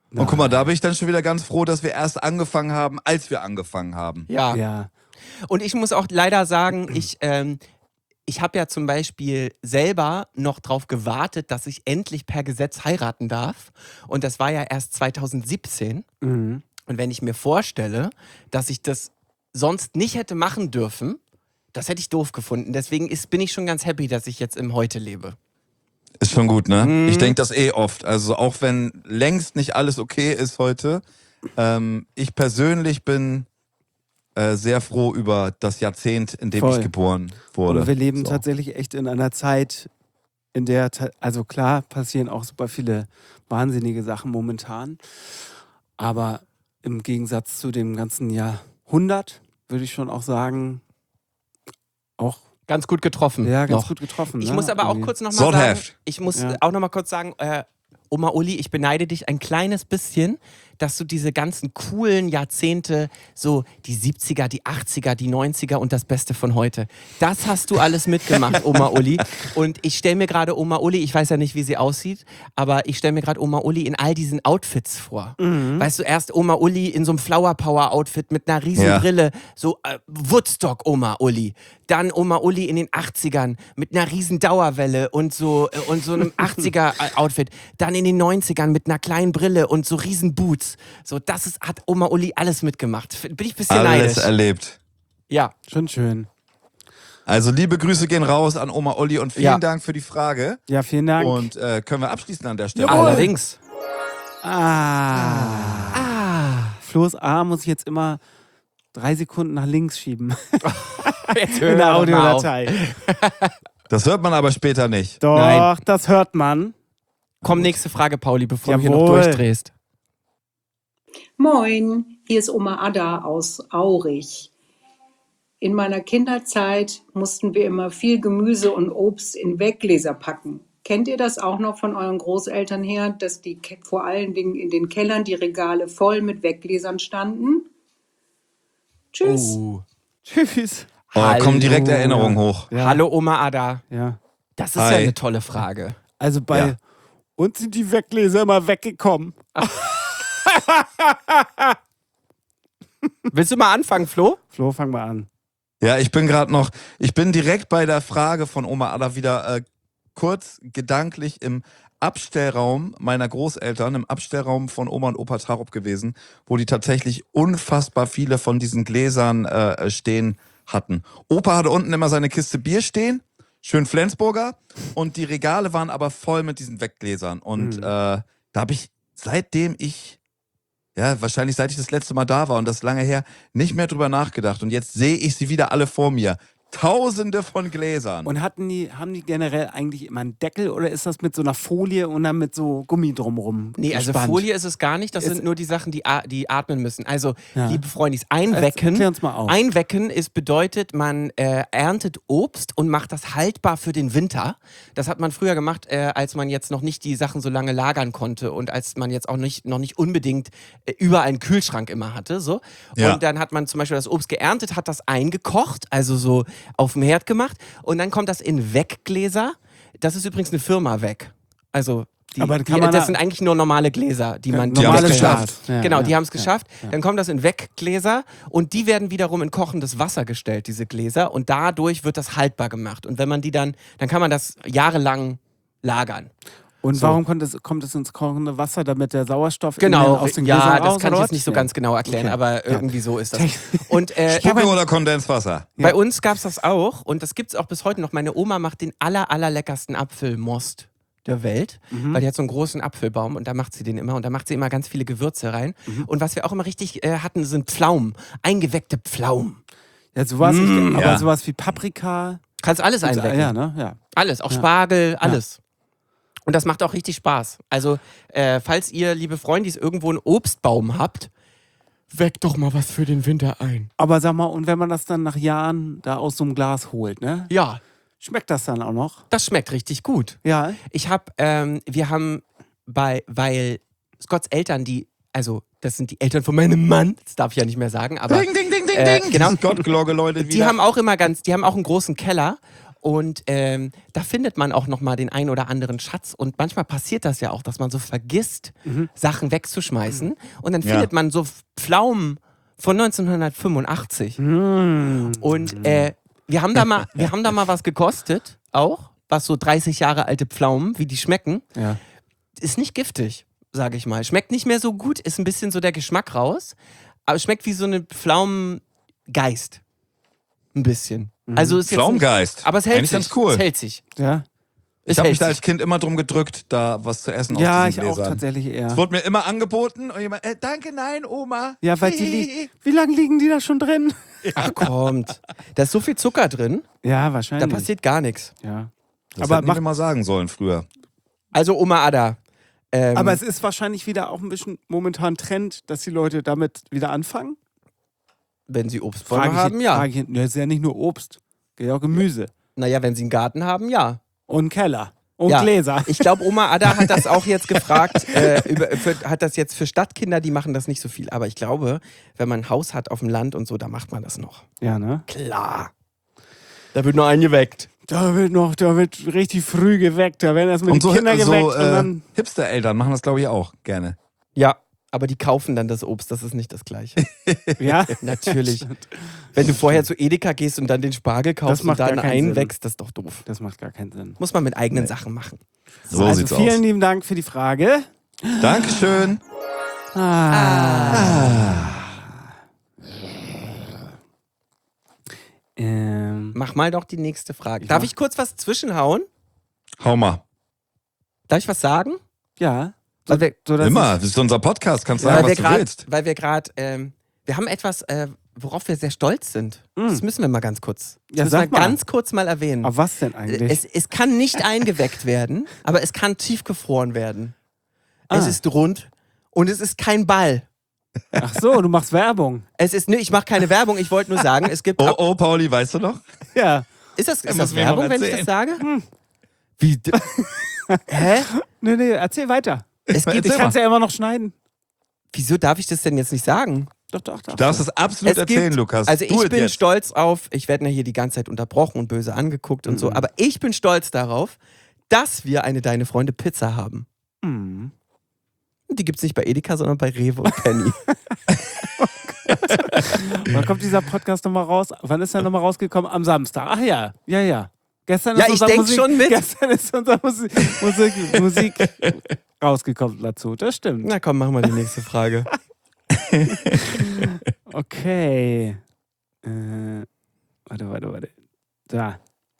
Und guck mal, da bin ich dann schon wieder ganz froh, dass wir erst angefangen haben, als wir angefangen haben. Ja. Ja. Und ich muss auch leider sagen, ich, ähm, ich habe ja zum Beispiel selber noch drauf gewartet, dass ich endlich per Gesetz heiraten darf. Und das war ja erst zweitausendsiebzehn. Mhm. Und wenn ich mir vorstelle, dass ich das sonst nicht hätte machen dürfen, das hätte ich doof gefunden. Deswegen ist, bin ich schon ganz happy, dass ich jetzt im Heute lebe. Ist schon gut, ne? Mhm. Ich denke das eh oft. Also auch wenn längst nicht alles okay ist heute, ähm, ich persönlich bin äh, sehr froh über das Jahrzehnt, in dem Voll. ich geboren wurde. Und wir leben So. tatsächlich echt in einer Zeit, in der, ta- also klar, passieren auch super viele wahnsinnige Sachen momentan. Aber im Gegensatz zu dem ganzen Jahrhundert würde ich schon auch sagen, auch Ganz gut getroffen. ja, ganz noch. gut getroffen. Ich ne? muss aber auch Irgendwie. kurz noch mal sagen, Sortheft. ich muss Ja. auch noch mal kurz sagen, äh, Oma Uli, ich beneide dich ein kleines bisschen, dass du diese ganzen coolen Jahrzehnte, so die siebziger, die achtziger, die neunziger und das Beste von heute, das hast du alles mitgemacht, Oma Uli. Und ich stelle mir gerade Oma Uli, ich weiß ja nicht, wie sie aussieht, aber ich stelle mir gerade Oma Uli in all diesen Outfits vor. Mhm. Weißt du, erst Oma Uli in so einem Flower Power Outfit mit einer riesen Ja. Brille, so äh, Woodstock Oma Uli. Dann Oma Uli in den achtzigern mit einer riesen Dauerwelle und so, äh, und so einem achtziger Outfit. Dann in den neunzigern mit einer kleinen Brille und so riesen Boots. So, das ist, hat Oma Uli alles mitgemacht. F- Bin ich ein bisschen Alles neidisch. erlebt. Ja. Schon schön. Also liebe Grüße gehen raus an Oma Olli und vielen Ja. Dank für die Frage. Ja, vielen Dank. Und äh, können wir abschließen an der Stelle? Jawohl. Allerdings. Ah. Ah. Flo's A muss ich jetzt immer drei Sekunden nach links schieben. Jetzt In der doch mal auf. Audiodatei. Das hört man aber später nicht. Doch, Nein. das hört man. Komm, nächste Frage, Pauli, bevor du hier noch Jawohl. durchdrehst. Moin, hier ist Oma Ada aus Aurich. In meiner Kinderzeit mussten wir immer viel Gemüse und Obst in Weggläser packen. Kennt ihr das auch noch von euren Großeltern her, dass die Ke- vor allen Dingen in den Kellern die Regale voll mit Weggläsern standen? Tschüss. Oh. Tschüss. Oh, Hallo. kommen direkt Erinnerungen hoch. Ja. Hallo Oma Ada. Ja. Das ist Hi. ja eine tolle Frage. Also bei Ja. uns sind die Weggläser immer weggekommen. Willst du mal anfangen, Flo? Flo, fang mal an. Ja, ich bin gerade noch, ich bin direkt bei der Frage von Oma Ada wieder äh, kurz gedanklich im Abstellraum meiner Großeltern, im Abstellraum von Oma und Opa Tarup gewesen, wo die tatsächlich unfassbar viele von diesen Gläsern äh, stehen hatten. Opa hatte unten immer seine Kiste Bier stehen, schön Flensburger, und die Regale waren aber voll mit diesen Weggläsern. Und Mhm. äh, da habe ich, seitdem ich, ja, wahrscheinlich seit ich das letzte Mal da war und das ist lange her, nicht mehr drüber nachgedacht. Und jetzt sehe ich sie wieder alle vor mir. Tausende von Gläsern. Und hatten die, haben die generell eigentlich immer einen Deckel oder ist das mit so einer Folie und dann mit so Gummi drumrum? Nee, also gespannt? Folie ist es gar nicht. Das Ist- sind nur die Sachen, die, a- die atmen müssen. Also, Ja. liebe Freundis, Erklär einwecken. uns mal auf. Einwecken ist bedeutet, man äh, erntet Obst und macht das haltbar für den Winter. Das hat man früher gemacht, äh, als man jetzt noch nicht die Sachen so lange lagern konnte und als man jetzt auch nicht, noch nicht unbedingt äh, überall einen Kühlschrank immer hatte. So. Ja. Und dann hat man zum Beispiel das Obst geerntet, hat das eingekocht, also so auf dem Herd gemacht, und dann kommt das in Weggläser. Das ist übrigens eine Firma Weg. Also die, Aber die, kann man das da- sind eigentlich nur normale Gläser, die man Die haben Normales es geschafft. Glas. Ja, Genau, ja, die haben es ja, geschafft. ja. Dann kommt das in Weggläser und die werden wiederum in kochendes Wasser gestellt, diese Gläser. Und dadurch wird das haltbar gemacht. Und wenn man die dann, dann kann man das jahrelang lagern. Und So. warum kommt es, kommt es ins kochende Wasser, damit der Sauerstoff in Genau, den, aus den ja, Gläsern das raus, kann ich oder jetzt nicht so was? ganz genau erklären, Okay. aber irgendwie so ist das. Und äh, Spucke oder Kondenswasser? bei uns gab es das auch und das gibt es auch bis heute noch. Meine Oma macht den aller, allerleckersten Apfelmost der Welt, Mhm. weil die hat so einen großen Apfelbaum und da macht sie den immer und da macht sie immer ganz viele Gewürze rein. Mhm. Und was wir auch immer richtig äh, hatten, sind Pflaumen, eingeweckte Pflaumen. Ja, sowas, Mm, ich, aber ja. sowas wie Paprika. Kannst alles gibt's- einwecken. Ja, ne? Ja. Alles, auch Ja. Spargel, alles. Und das macht auch richtig Spaß. Also, äh, falls ihr, liebe Freundis, irgendwo einen Obstbaum habt, weckt doch mal was für den Winter ein. Aber sag mal, und wenn man das dann nach Jahren da aus so einem Glas holt, ne? Ja, Schmeckt das dann auch noch? das schmeckt richtig gut. Ja. Ich hab, ähm, wir haben bei, weil Scotts Eltern, die, also, das sind die Eltern von meinem Mann, das darf ich ja nicht mehr sagen, aber Ding, ding, ding, ding, äh, ding. genau. Dieses Gottglocke, Leute, die wieder. haben auch immer ganz, die haben auch einen großen Keller. und ähm, da findet man auch nochmal den ein oder anderen Schatz. Und manchmal passiert das ja auch, dass man so vergisst, Mhm. Sachen wegzuschmeißen. Und dann Ja. findet man so Pflaumen von neunzehnhundertfünfundachtzig. Mm. Und äh, wir, haben da mal, wir haben da mal was gekostet, auch, was so dreißig Jahre alte Pflaumen, wie die schmecken. Ja. Ist nicht giftig, sage ich mal. Schmeckt nicht mehr so gut, ist ein bisschen so der Geschmack raus. Aber schmeckt wie so eine Pflaumengeist. Ein bisschen. Also ist jetzt Pflaumengeist. Nicht, aber es hält Eigentlich sich. ganz cool. Es hält sich. Ja, Es Ich habe hält mich da als sich. Kind immer drum gedrückt, da was zu essen ja aus ich diesen auch Gläsern. tatsächlich eher. Es wurde mir immer angeboten und jemand, äh, danke, nein, Oma. Ja, weil die li- Wie lange liegen die da schon drin? Ach kommt. Da ist so viel Zucker drin, Ja, da wahrscheinlich. passiert gar nichts. Ja. Das Aber hätten die macht- mir mal sagen sollen früher. Also Oma Ada. Ähm, Aber es ist wahrscheinlich wieder auch ein bisschen momentan Trend, dass die Leute damit wieder anfangen. wenn sie Obstbäume Frage ich- haben, ja. Frage ich- ne, ist ja nicht nur Obst, geht ja auch Gemüse. Naja, wenn sie einen Garten haben, ja. Und einen Keller. Und Ja. Gläser. Ich glaube, Oma Ada hat das auch jetzt gefragt, äh, über, für, hat das jetzt für Stadtkinder, die machen das nicht so viel. Aber ich glaube, wenn man ein Haus hat auf dem Land und so, da macht man das noch. Ja, ne? Klar. Da wird nur eingeweckt. Da wird noch, da wird richtig früh geweckt. Da werden erstmal Und die so, Kinder so geweckt und äh, dann. Hipster-Eltern machen das, glaube ich, auch gerne. Ja, aber die kaufen dann das Obst, das ist nicht das Gleiche. Ja, Natürlich. Wenn du vorher zu Edeka gehst und dann den Spargel kaufst und macht gar dann keinen Sinn. einwächst, das ist doch doof. das macht gar keinen Sinn. Muss man mit eigenen Sachen machen. So also sieht's vielen aus. lieben Dank für die Frage. Dankeschön. Ah. Ähm, Mach mal doch die nächste Frage. Darf Ja. ich kurz was zwischenhauen? Hau mal. Darf ich was sagen? ja. Weil wir, So, dass Immer. Das ist unser Podcast. Kannst weil sagen, wir was du grad, willst. weil wir gerade, ähm, wir haben etwas, äh, worauf wir sehr stolz sind. Mm. Das müssen wir mal ganz kurz, das Ja, müssen sag wir mal. ganz kurz mal erwähnen. Aber was denn eigentlich? Es, es kann nicht eingeweckt werden, aber es kann tiefgefroren werden. Es Ah. ist rund und es ist kein Ball. Ach so, du machst Werbung. Es ist, ne, ich mache keine Werbung, ich wollte nur sagen, es gibt. Oh, oh, Pauli, weißt du noch? Ja. Ist das, ist muss das mir noch Werbung, wenn ich das erzählen. sage? Hm. Wie? d- Hä? Nee, nee, erzähl weiter. Es gibt, Ich Erzähl kann es ja immer noch schneiden. wieso darf ich das denn jetzt nicht sagen? Doch, doch, doch. Du darfst es absolut Es erzählen, gibt- Lukas. Also Tu ich es bin jetzt. stolz auf, ich werde ja hier die ganze Zeit unterbrochen und böse angeguckt und so, Mhm. aber ich bin stolz darauf, dass wir eine Deine Freunde Pizza haben. Hm. Und die gibt es nicht bei Edeka, sondern bei Rewe und Penny. Wann kommt dieser Podcast nochmal raus? Wann ist er nochmal rausgekommen? Am Samstag. Ach ja, ja, ja. Gestern Ja, ist ich unser denk Musik, schon mit. Gestern ist unser Musik, Musik, Musik rausgekommen dazu. Das stimmt. Na komm, machen wir die nächste Frage. Okay. Äh, warte, warte, warte. Da.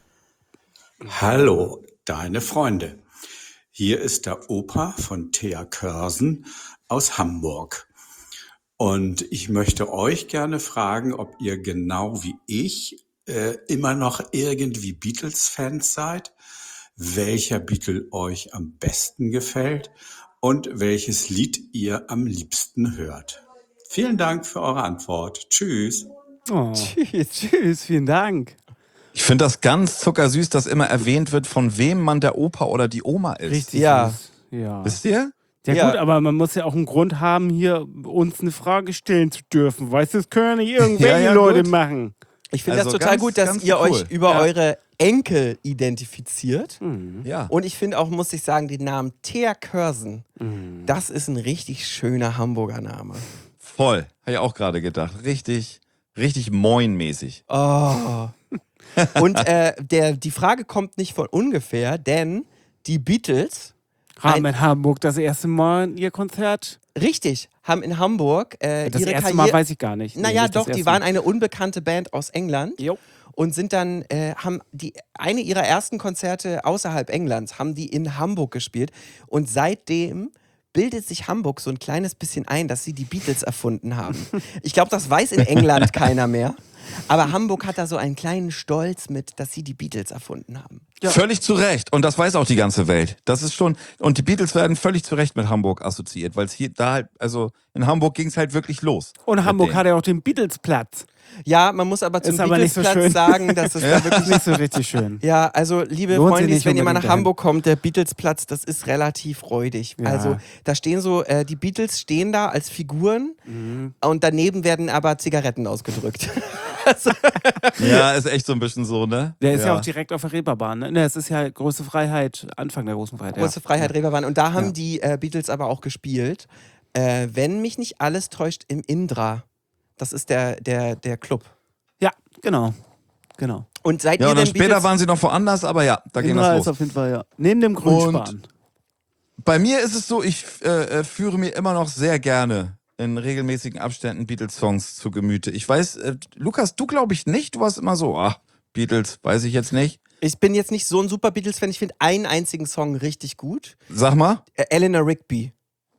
Hallo, deine Freunde. Hier ist der Opa von Thea Körsen aus Hamburg. Und ich möchte euch gerne fragen, ob ihr genau wie ich äh, immer noch irgendwie Beatles-Fans seid, welcher Beatle euch am besten gefällt und welches Lied ihr am liebsten hört. Vielen Dank für eure Antwort. Tschüss. Oh. Tschüss. Tschüss, vielen Dank. Ich finde das ganz zuckersüß, dass immer erwähnt wird, von wem man der Opa oder die Oma ist. Richtig. Ja. süß. Ja. Wisst ihr? Ja, Ja. gut, aber man muss ja auch einen Grund haben, hier uns eine Frage stellen zu dürfen. Weißt du, das können ja nicht irgendwelche Ja, ja, Leute gut. machen. Ich finde Also das total ganz, gut, dass ganz ihr cool. euch über Ja. eure Enkel identifiziert. Mhm. Ja. Und ich finde auch, muss ich sagen, den Namen Thea Körsen, Mhm. das ist ein richtig schöner Hamburger Name. Voll. Habe ich auch gerade gedacht. Richtig, richtig moin-mäßig. Oh. Und äh, der, die Frage kommt nicht von ungefähr, denn die Beatles, Haben Ein- in Hamburg das erste Mal ihr Konzert. richtig, haben in Hamburg äh, Das ihre erste Karriere... Mal weiß ich gar nicht. Nee, Naja, nicht das doch, die erste waren Mal. eine unbekannte Band aus England Jo. und sind dann, äh, haben die, eine ihrer ersten Konzerte außerhalb Englands, haben die in Hamburg gespielt und seitdem bildet sich Hamburg so ein kleines bisschen ein, dass sie die Beatles erfunden haben. Ich glaube, das weiß in England keiner mehr, aber Hamburg hat da so einen kleinen Stolz mit, dass sie die Beatles erfunden haben. Ja. Völlig zu Recht. Und das weiß auch die ganze Welt. Das ist schon, und die Beatles werden völlig zu Recht mit Hamburg assoziiert, weil es hier da halt, also in Hamburg ging es halt wirklich los. Und mit Hamburg denen. hat ja auch den Beatles-Platz. Ja, man muss aber zum Ist aber nicht so Beatles-Platz schön. sagen, dass es da wirklich Nicht so richtig schön. Ja, also liebe Lohnt sich Freunde, nicht wenn ihr mal nach unbedingt dahin. Hamburg kommt, der Beatles-Platz, das ist relativ räudig. Ja. Also da stehen so, äh, die Beatles stehen da als Figuren Mhm. und daneben werden aber Zigaretten ausgedrückt. Ja, ist echt so ein bisschen so, ne? Der ist ja, ja auch direkt auf der Reeperbahn. Ne, es ist ja große Freiheit, Anfang der großen Freiheit. Große ja. Freiheit, Reeperbahn. Und da haben Ja. die äh, Beatles aber auch gespielt. Äh, wenn mich nicht alles täuscht, im Indra. Das ist der, der, der Club. Ja, genau. Genau. Und seid Ja, ihr und dann denn später Beatles? waren sie noch woanders, aber ja, da ging Indra das ist los. auf jeden Fall, ja. Neben dem Grünspan. Und bei mir ist es so, ich äh, führe mir immer noch sehr gerne in regelmäßigen Abständen Beatles-Songs zu Gemüte. Ich weiß, äh, Lukas, du glaube ich nicht, du warst immer so, ach, Beatles, weiß ich jetzt nicht. Ich bin jetzt nicht so ein super Beatles-Fan. Ich finde einen einzigen Song richtig gut. Sag mal. Äh, Eleanor Rigby.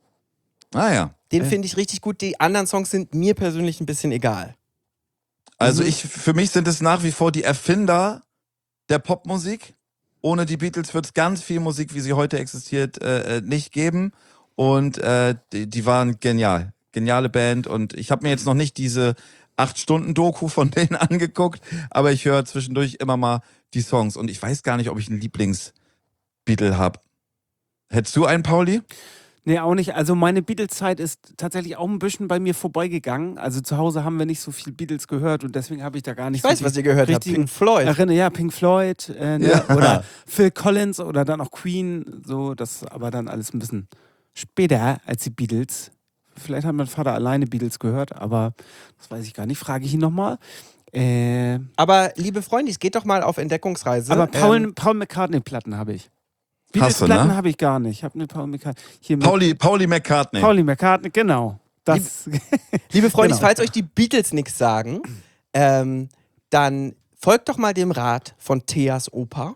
Ah ja. Den finde ich richtig gut. Die anderen Songs sind mir persönlich ein bisschen egal. Also Mhm. ich, für mich sind es nach wie vor die Erfinder der Popmusik. Ohne die Beatles wird es ganz viel Musik, wie sie heute existiert, äh, nicht geben. Und äh, die, die waren genial. Geniale Band. Und ich habe mir jetzt noch nicht diese acht Stunden Doku von denen angeguckt, aber ich höre zwischendurch immer mal die Songs. Und ich weiß gar nicht, ob ich einen Lieblings-Beatle habe. Hättest du einen, Pauli? Nee, auch nicht. Also meine Beatles-Zeit ist tatsächlich auch ein bisschen bei mir vorbeigegangen. Also zu Hause haben wir nicht so viel Beatles gehört und deswegen habe ich da gar nicht Ich weiß, so was ihr gehört habt. richtigen Pink Floyd. Erinner, ja, Pink Floyd äh, ne? Ja. Oder Phil Collins oder dann auch Queen. So, das aber dann alles ein bisschen später als die Beatles. Vielleicht hat mein Vater alleine Beatles gehört, aber das weiß ich gar nicht. Frage ich ihn nochmal. Äh, Aber liebe Freunde, es geht doch mal auf Entdeckungsreise. aber Paul, Ähm, Paul McCartney-Platten habe ich. Hast du, Beatles-Platten ne? habe ich gar nicht. Ich habe eine Paul McCartney. Hier mit Pauli, Pauli McCartney. Pauli McCartney, genau. Das, liebe Freunde, Genau. falls euch die Beatles nichts sagen, ähm, dann folgt doch mal dem Rat von Theas Opa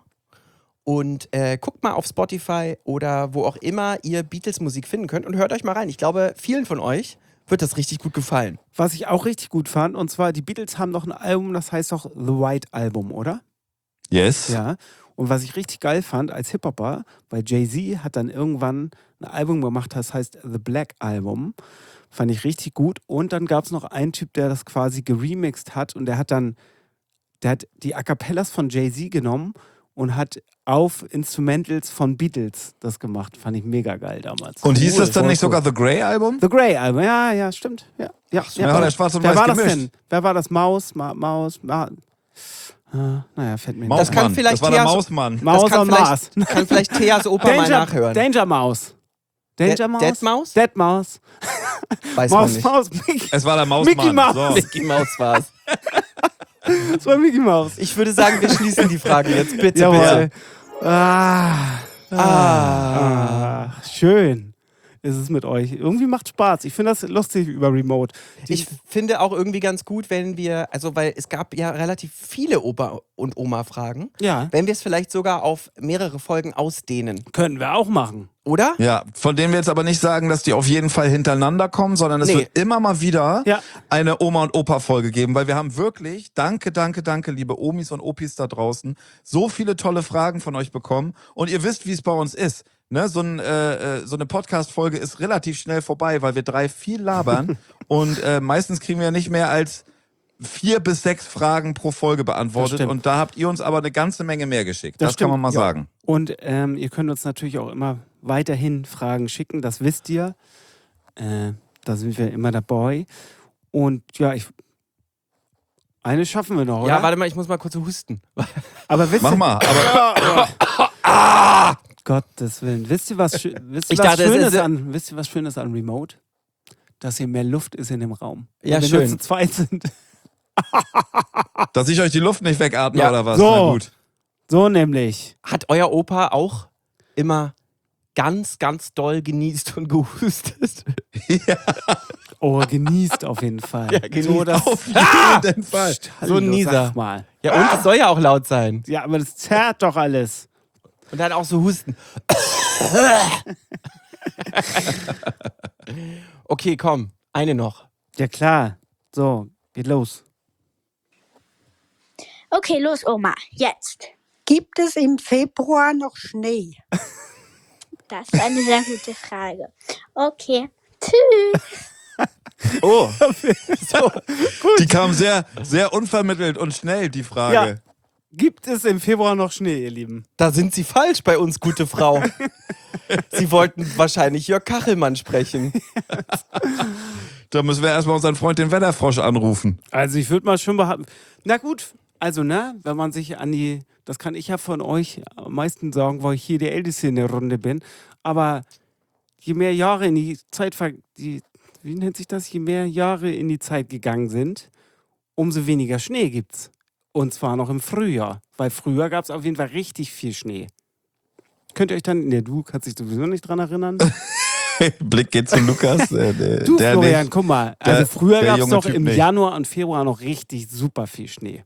und äh, guckt mal auf Spotify oder wo auch immer ihr Beatles-Musik finden könnt und hört euch mal rein. Ich glaube, vielen von euch wird das richtig gut gefallen. Was ich auch richtig gut fand, und zwar, die Beatles haben noch ein Album, das heißt doch The White Album, oder? Yes. Ja. Und was ich richtig geil fand als Hip-Hopper, weil Jay-Z hat dann irgendwann ein Album gemacht, das heißt The Black Album. Fand ich richtig gut. Und dann gab es noch einen Typ, der das quasi geremixed hat und der hat dann, der hat die A Cappellas von Jay-Z genommen und hat auf Instrumentals von Beatles das gemacht. Fand ich mega geil damals. Und hieß Cool, das dann voll nicht cool. sogar The Grey Album? The Grey Album, ja, ja, stimmt. Ja, ja, so, ja, der Schwarz und Wer Weiß war das gemischt. denn? Wer war das? Maus? Ma Maus? Ma Ah, naja, fällt mir Mausmann. Das kann vielleicht das war der Theas- Mausmann. Maus das kann und vielleicht, Maus. kann vielleicht Theas Opa mal Danger, nachhören. Danger Maus. Danger Dead- Maus? Dead Maus? Dead Maus. Weiß man Maus, nicht. Maus, Mickey. Es war der Mausmann. Mickey Maus. So. Mickey Maus war's. Das war Mickey Maus. Ich würde sagen, wir schließen die Frage jetzt. Bitte, Jawohl. bitte. Ah, Ah. ah, schön ist es mit euch. Irgendwie macht Spaß. Ich finde das lustig über Remote. Die, Ich finde auch irgendwie ganz gut, wenn wir, also weil es gab ja relativ viele Opa- und Oma-Fragen, ja, wenn wir es vielleicht sogar auf mehrere Folgen ausdehnen, können wir auch machen. oder? Ja, von denen wir jetzt aber nicht sagen, dass die auf jeden Fall hintereinander kommen, sondern es Nee. wird immer mal wieder Ja. eine Oma- und Opa-Folge geben, weil wir haben wirklich, danke, danke, danke, liebe Omis und Opis da draußen, so viele tolle Fragen von euch bekommen und ihr wisst, wie es bei uns ist. Ne, so, ein, äh, äh, so eine Podcast-Folge ist relativ schnell vorbei, weil wir drei viel labern und äh, meistens kriegen wir nicht mehr als vier bis sechs Fragen pro Folge Das beantwortet stimmt. und da habt ihr uns aber eine ganze Menge mehr geschickt. Das, Das kann man stimmt, mal ja. sagen. Und ähm, ihr könnt uns natürlich auch immer weiterhin Fragen schicken, das wisst ihr. Äh, da sind wir immer dabei. Und ja, ich. Eine schaffen wir noch, oder? Ja, warte mal, ich muss mal kurz husten. Aber wisst Mach ihr, mal, aber Gottes Willen. Wisst ihr, was, schö- wisst ihr, Ich was dachte, es Schönes ist- an, wisst ihr, was Schönes an Remote? Dass hier mehr Luft ist in dem Raum. Ja, Wenn wir schön. nur zu zweit sind. dass ich euch die Luft nicht wegatme Ja, oder was? so. Na gut. So nämlich. Hat euer Opa auch immer ganz, ganz doll genießt und gehustet? Oh, genießt auf jeden Fall. Ja, genießt. So, das, Auf jeden Fall. So ein Nieser. Sag mal. Ja, und es soll ja auch laut sein. Ja, aber das zerrt doch alles. Und dann auch so husten. Okay, komm, eine noch. Ja, klar. So, geht los. Okay, los, Oma, jetzt. Gibt es im Februar noch Schnee? Das ist eine sehr gute Frage. Okay, tschüss. Oh, so. Die kam sehr, sehr unvermittelt und schnell, die Frage. Ja. Gibt es im Februar noch Schnee, ihr Lieben? Da sind Sie falsch bei uns, gute Frau. Sie wollten wahrscheinlich Jörg Kachelmann sprechen. Da müssen wir erstmal unseren Freund den Wetterfrosch anrufen. Also ich würde mal schon behaupten, na gut, also ne, wenn man sich an die, das kann ich ja von euch am meisten sagen, weil ich hier der Älteste in der Runde bin, aber je mehr Jahre in die Zeit, ver- die, wie nennt sich das, je mehr Jahre in die Zeit gegangen sind, umso weniger Schnee gibt's. Und zwar noch im Frühjahr, weil früher gab es auf jeden Fall richtig viel Schnee. Könnt ihr euch dann, ne, du kannst dich sowieso nicht dran erinnern. Blick geht zu Lukas. Äh, der, Du, der Florian, nicht. guck mal. Der- Also früher der gab es junge doch Typ im nicht. Januar und Februar noch richtig super viel Schnee.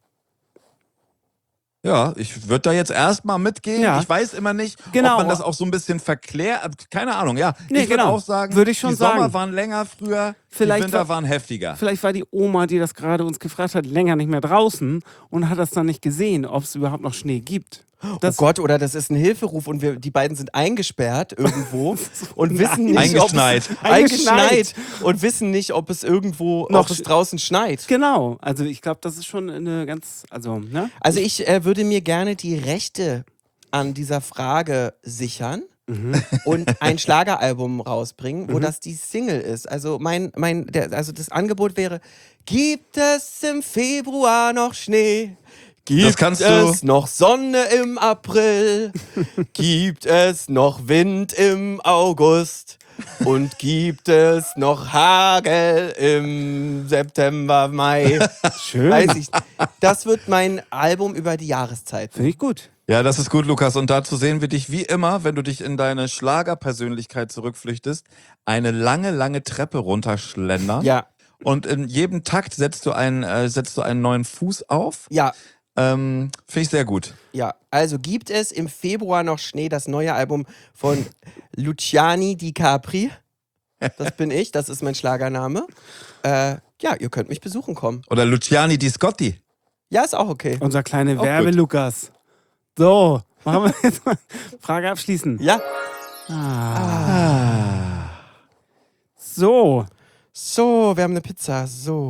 Ja, ich würde da jetzt erstmal mitgehen. Ja. Ich weiß immer nicht, Genau. ob man das auch so ein bisschen verklärt. Keine Ahnung, ja. Nee, ich würde genau. auch sagen, Würde ich schon die Sommer sagen. waren länger früher, Vielleicht die Winter war- waren heftiger. Vielleicht war die Oma, die das gerade uns gefragt hat, länger nicht mehr draußen und hat das dann nicht gesehen, ob es überhaupt noch Schnee gibt. Das, oh Gott, oder das ist ein Hilferuf und wir, die beiden sind eingesperrt irgendwo und wissen nicht, Eingeschneit. ob es, eingeschneit und wissen nicht, ob es irgendwo, Noch ob es draußen schneit. Genau, also ich glaube, das ist schon eine ganz, also, ne? Also ich äh, würde mir gerne die Rechte an dieser Frage sichern und ein Schlageralbum rausbringen, wo Mhm. das die Single ist. Also mein, mein, der, also das Angebot wäre: Gibt es im Februar noch Schnee? Gibt Das kannst du- es noch Sonne im April? Gibt es noch Wind im August? Und gibt es noch Hagel im September, Mai? Schön. Weiß ich. Das wird mein Album über die Jahreszeit. Finde ich gut. Ja, das ist gut, Lukas. Und dazu sehen wir dich wie immer, wenn du dich in deine Schlagerpersönlichkeit zurückflüchtest, eine lange, lange Treppe runterschlendern. Ja. Und in jedem Takt setzt du einen, äh, setzt du einen neuen Fuß auf. Ja. Ähm, Finde ich sehr gut. Ja, also gibt es im Februar noch Schnee, das neue Album von Luciani Di Capri. Das bin ich, das ist mein Schlagername. Äh, ja, ihr könnt mich besuchen kommen. Oder Luciani Di Scotti. Ja, ist auch okay. Unser kleiner Auch Werbe, gut. Lukas. So, machen wir jetzt mal Frage abschließen. Ja. Ah. So. So, wir haben eine Pizza. So.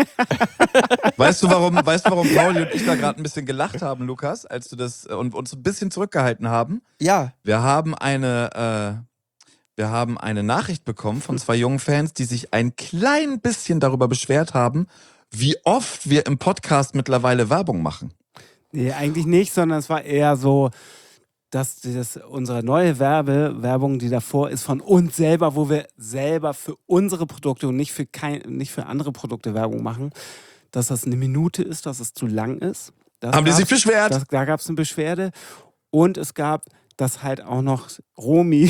Weißt du, warum, weißt du, warum Pauli und ich da gerade ein bisschen gelacht haben, Lukas, als du das äh, und uns ein bisschen zurückgehalten haben? Ja. Wir haben eine, äh, wir haben eine Nachricht bekommen von zwei jungen Fans, die sich ein klein bisschen darüber beschwert haben, wie oft wir im Podcast mittlerweile Werbung machen. Nee, eigentlich nicht, sondern es war eher so, dass das, unsere neue Werbe, Werbung, die davor ist, von uns selber, wo wir selber für unsere Produkte und nicht für, kein, nicht für andere Produkte Werbung machen, dass das eine Minute ist, dass es zu lang ist. Das Haben die sich gab's- beschwert? Das, da gab es eine Beschwerde. Und es gab, dass halt auch noch Romy,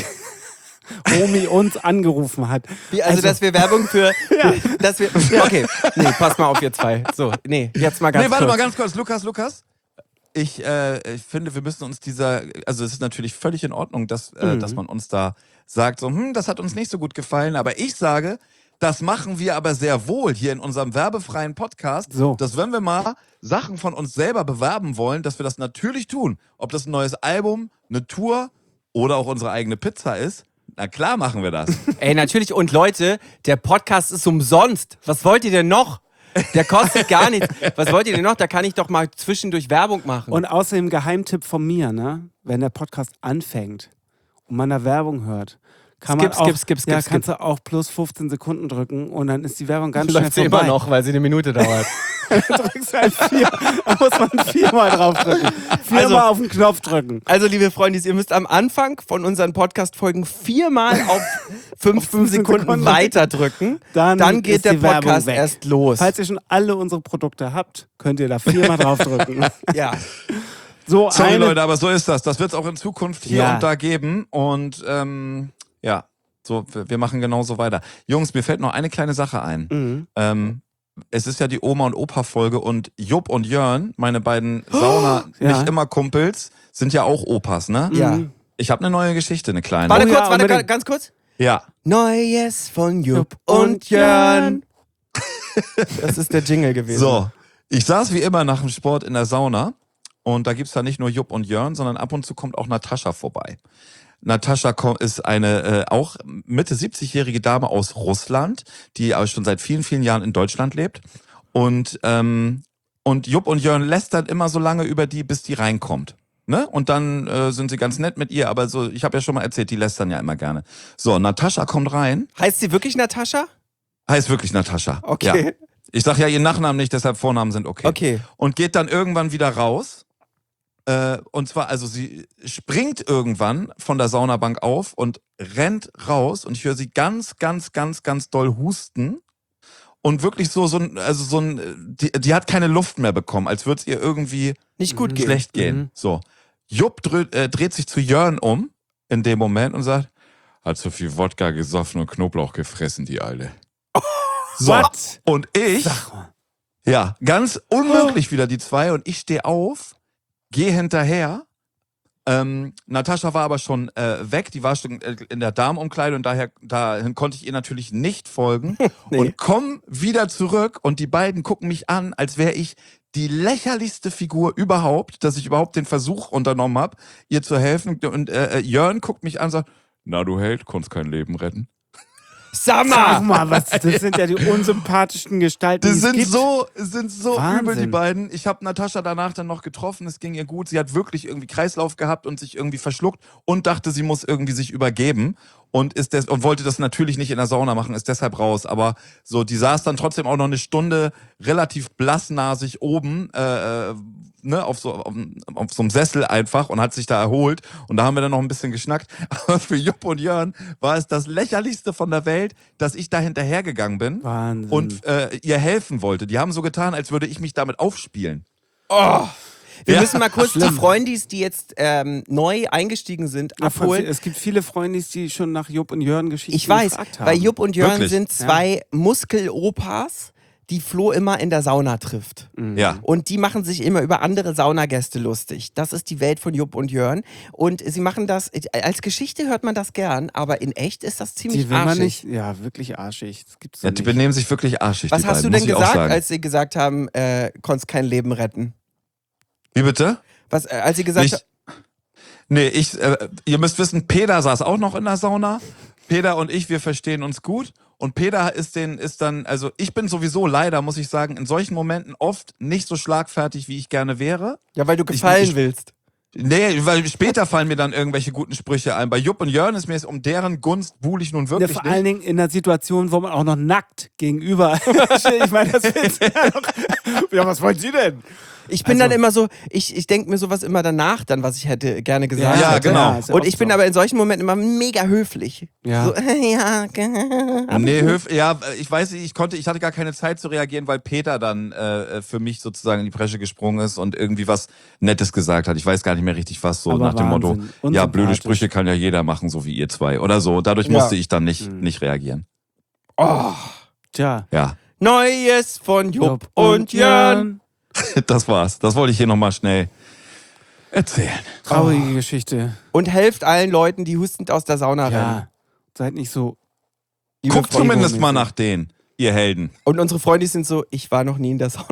Romy uns angerufen hat. Wie, also, dass wir Werbung für, für dass wir, okay, nee, pass mal auf ihr zwei. So, nee, jetzt mal ganz nee, warte kurz. mal ganz kurz. Lukas, Lukas. Ich, äh, ich finde, wir müssen uns dieser, also es ist natürlich völlig in Ordnung, dass, äh, Mhm. dass man uns da sagt, so, hm, das hat uns nicht so gut gefallen, aber ich sage, das machen wir aber sehr wohl hier in unserem werbefreien Podcast, So. dass wenn wir mal Sachen von uns selber bewerben wollen, dass wir das natürlich tun. Ob das ein neues Album, eine Tour oder auch unsere eigene Pizza ist, na klar machen wir das. Ey, natürlich. Und Leute, der Podcast ist umsonst. Was wollt ihr denn noch? Der kostet gar nichts. Was wollt ihr denn noch? Da kann ich doch mal zwischendurch Werbung machen. Und außerdem Geheimtipp von mir, ne? Wenn der Podcast anfängt und man da Werbung hört, kann Skip, man auch, skip, skip, skip, ja, skip. kannst du auch plus fünfzehn Sekunden drücken und dann ist die Werbung ganz läuft sie schnell vorbei. immer noch, weil sie eine Minute dauert. drückst halt vier, da muss man viermal drauf drücken. Viermal Also- auf den Knopf drücken. Also, liebe Freunde, ihr müsst am Anfang von unseren Podcast-Folgen viermal auf fünfzehn Sekunden Sekunden. weiter drücken. Dann, Dann geht ist der die Werbung Podcast weg. erst los. Falls ihr schon alle unsere Produkte habt, könnt ihr da viermal drauf drücken. Ja. So Sorry eine, Leute, aber so ist das. Das wird es auch in Zukunft hier Ja. und da geben. Und ähm, ja, so, wir wir machen genauso weiter. Jungs, mir fällt noch eine kleine Sache ein. Mhm. Ähm, es ist ja die Oma- und Opa-Folge und Jupp und Jörn, meine beiden Sauna, Ja. nicht immer Kumpels, sind ja auch Opas, ne? Ja. Mhm. Ich habe eine neue Geschichte, eine kleine. Warte Oh kurz, ja, warte unbedingt. ganz kurz. Ja. Neues von Jupp Jupp und und Jörn. Das ist der Jingle gewesen. So, ich saß wie immer nach dem Sport in der Sauna und da gibt's da nicht nur Jupp und Jörn, sondern ab und zu kommt auch Natascha vorbei. Natascha ko- ist eine äh, auch Mitte siebzigjährige Dame aus Russland, die aber schon seit vielen, vielen Jahren in Deutschland lebt. Und, ähm, und Jupp und Jörn lästern immer so lange über die, bis die reinkommt. Ne? Und dann äh, sind sie ganz nett mit ihr, aber so, ich habe ja schon mal erzählt, die lästern ja immer gerne. So, Natascha kommt rein. Heißt sie wirklich Natascha? Heißt wirklich Natascha. Okay. Ja. Ich sag ja ihren Nachnamen nicht, deshalb Vornamen sind okay. Okay. Und geht dann irgendwann wieder raus. Äh, und zwar, also sie springt irgendwann von der Saunabank auf und rennt raus. Und ich höre sie ganz, ganz, ganz, ganz doll husten. Und wirklich so, so ein, also so ein, die, die hat keine Luft mehr bekommen, als würde es ihr irgendwie Nicht gut gehen. schlecht gehen. Mhm. So. Jupp dreht, äh, dreht sich zu Jörn um in dem Moment und sagt, hat so viel Wodka gesoffen und Knoblauch gefressen, die Alte. So. What? Und ich, Sag mal. ja, ganz unmöglich wieder die zwei und ich stehe auf, gehe hinterher. Ähm, Natascha war aber schon äh, weg, die war schon in der Damenumkleide und daher dahin konnte ich ihr natürlich nicht folgen Nee. und komm wieder zurück und die beiden gucken mich an, als wäre ich die lächerlichste Figur überhaupt, dass ich überhaupt den Versuch unternommen habe, ihr zu helfen. Und äh, Jörn guckt mich an und sagt, na du Held, konntest kein Leben retten. Sag Sag mal! mal, was, das sind ja die unsympathischsten Gestalten, Die die es sind gibt. so, sind so Wahnsinn. übel, die beiden. Ich habe Natascha danach dann noch getroffen, es ging ihr gut. Sie hat wirklich irgendwie Kreislauf gehabt und sich irgendwie verschluckt und dachte, sie muss irgendwie sich übergeben und ist des und wollte das natürlich nicht in der Sauna machen, ist deshalb raus. Aber so, die saß dann trotzdem auch noch eine Stunde relativ blassnasig oben, äh, ne, auf so, auf, auf so einem Sessel einfach und hat sich da erholt. Und da haben wir dann noch ein bisschen geschnackt. Aber für Jupp und Jörn war es das lächerlichste von der Welt, dass ich da hinterhergegangen bin Wahnsinn. und äh, ihr helfen wollte. Die haben so getan, als würde ich mich damit aufspielen. Oh. Wir Ja. müssen mal kurz die Schlimm. Freundis, die jetzt ähm, neu eingestiegen sind, Ja, abholen. es gibt viele Freunde, die schon nach Jupp und Jörn Geschichten Ich weiß, gefragt haben. weil Jupp und Jörn Wirklich? sind zwei Muskelopas, die Flo immer in der Sauna trifft. Ja. Und die machen sich immer über andere Saunagäste lustig. Das ist die Welt von Jupp und Jörn. Und sie machen das, als Geschichte hört man das gern, aber in echt ist das ziemlich Die will man arschig. nicht, ja, wirklich arschig. Das gibt's so Ja, die nicht. benehmen sich wirklich arschig. Was die hast du beiden, denn muss ich auch gesagt, sagen. als sie gesagt haben, äh, konntest kein Leben retten? Wie bitte? Was, äh, als sie gesagt Ich, haben, nee, ich, äh, ihr müsst wissen, Peter saß auch noch in der Sauna. Peter und ich, wir verstehen uns gut. Und Peter ist den, ist dann, also ich bin sowieso leider, muss ich sagen, in solchen Momenten oft nicht so schlagfertig, wie ich gerne wäre. ja, weil du gefallen ich- willst. Nee, weil später fallen mir dann irgendwelche guten Sprüche ein. Bei Jupp und Jörn ist mir jetzt um deren Gunst buhle ich nun Ja, wirklich vor nicht. allen Dingen in einer Situation, wo man auch noch nackt gegenüber. Ich meine, das ist ja noch. Ja, was wollen Sie denn? Ich bin Also- dann immer so, ich, ich denke mir sowas immer danach dann, was ich hätte gerne gesagt Ja, hätte. genau. ist ja Und oft ich bin so. aber in solchen Momenten immer mega höflich. Ja. So, ja, ge- Nee, Höf, ja, ich weiß nicht, ich konnte, ich hatte gar keine Zeit zu reagieren, weil Peter dann äh, für mich sozusagen in die Bresche gesprungen ist und irgendwie was Nettes gesagt hat. Ich weiß gar nicht mehr richtig was, so Aber nach dem Motto, Wahnsinn. ja, blöde Unsympathisch. Sprüche kann ja jeder machen, so wie ihr zwei oder so. Dadurch Ja. musste ich dann nicht, Mhm. nicht reagieren. Oh. Tja. Ja, Neues von Jupp und Jörn. das war's. Das wollte ich hier nochmal schnell erzählen. Traurige Geschichte. Und helft allen Leuten, die hustend aus der Sauna rennen. Ja. Seid nicht so. Liebe Guckt Freunde. zumindest mal nach denen, ihr Helden. Und unsere Freunde sind so, ich war noch nie in der Sauna.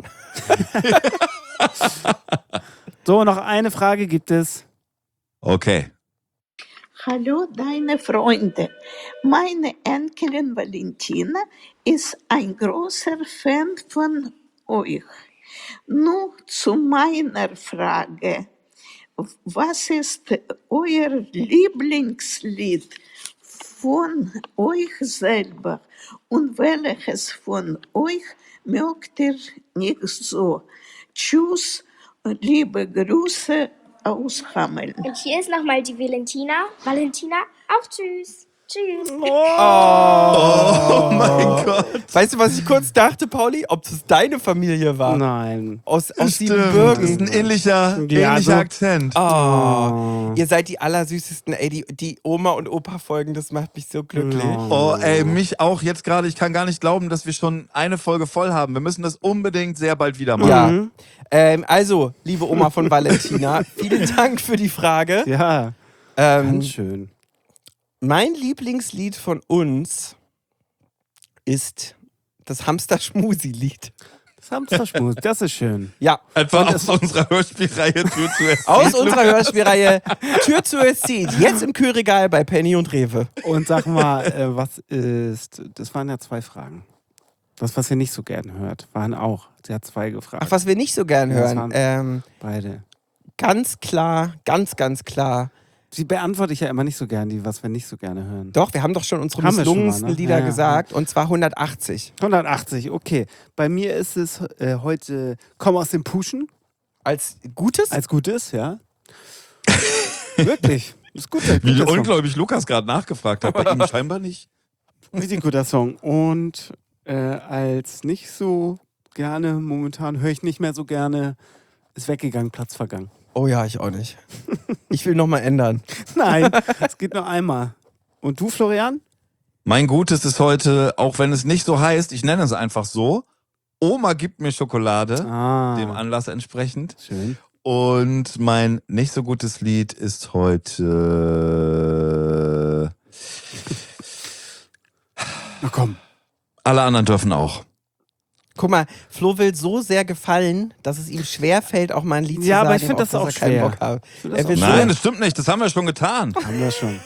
So, noch eine Frage gibt es. Okay. Hallo, deine Freunde. Meine Enkelin Valentina ist ein großer Fan von euch. Nun zu meiner Frage. Was ist euer Lieblingslied von euch selber und welches von euch mögt ihr nicht so? Tschüss, liebe Grüße aus Hameln. Und hier ist nochmal die Valentina. Valentina, auch tschüss. Tschüss. Oh mein Gott. Weißt du, was ich kurz dachte, Pauli? Ob das deine Familie war? Nein. Aus, aus Stimmt, Siebenbürgen. das ist ein ähnlicher, Ja, ähnlicher so- Akzent. Oh, Oh. ihr seid die allersüßesten. Ey, die, die Oma und Opa folgen, das macht mich so glücklich. Oh, ey, mich auch jetzt gerade. Ich kann gar nicht glauben, dass wir schon eine Folge voll haben. Wir müssen das unbedingt sehr bald wieder machen. Ja. Mhm. Ähm, also, liebe Oma von Valentina, vielen Dank für die Frage. Ja. Ähm, Ganz schön. mein Lieblingslied von uns ist das Hamster-Schmusi-Lied. Das Hamsterschmus, das ist schön. Ja. Etwa Und aus es- unserer Hörspielreihe Tür zu Essen. Aus unserer Hörspielreihe Tür zu Exit. Jetzt im Kühlregal bei Penny und Rewe. Und sag mal, äh, was ist. Das waren ja zwei Fragen. Das, was ihr nicht so gern hört, waren auch. Sie hat zwei gefragt. Ach, was wir nicht so gern Ja, das hören. waren Ähm, beide. ganz klar, ganz, ganz klar. Die beantworte ich ja immer nicht so gern, die, was wir nicht so gerne hören. Doch, wir haben doch schon unsere Haben wir schon mal, misslungensten ne? Lieder Ja, ja. gesagt und zwar hundertachtzig. hundertachtzig, okay. Bei mir ist es äh, heute Komm aus dem Puschen. Als Gutes? Als Gutes, ja. Wirklich. Ist gut. Wie guter Song. ungläubig Lukas gerade nachgefragt hat, bei ihm scheinbar nicht. Richtig guter Song. Und äh, als nicht so gerne, momentan höre ich nicht mehr so gerne, ist weggegangen, Platz vergangen. Oh ja, ich auch nicht. Ich will nochmal ändern. Nein, es geht nur einmal. Und du, Florian? Mein Gutes ist heute, auch wenn es nicht so heißt, ich nenne es einfach so, Oma gibt mir Schokolade, ah. dem Anlass entsprechend. Schön. Und mein nicht so gutes Lied ist heute... Na komm. Alle anderen dürfen auch. Guck mal, Flo will so sehr gefallen, dass es ihm schwerfällt, auch mal ein Lied Ja, zu sagen. aber ich finde auf das auch er keinen schwer. Bock hat. Ich find das Er will auch so- Nein, das stimmt nicht, das haben wir schon getan. Haben wir schon.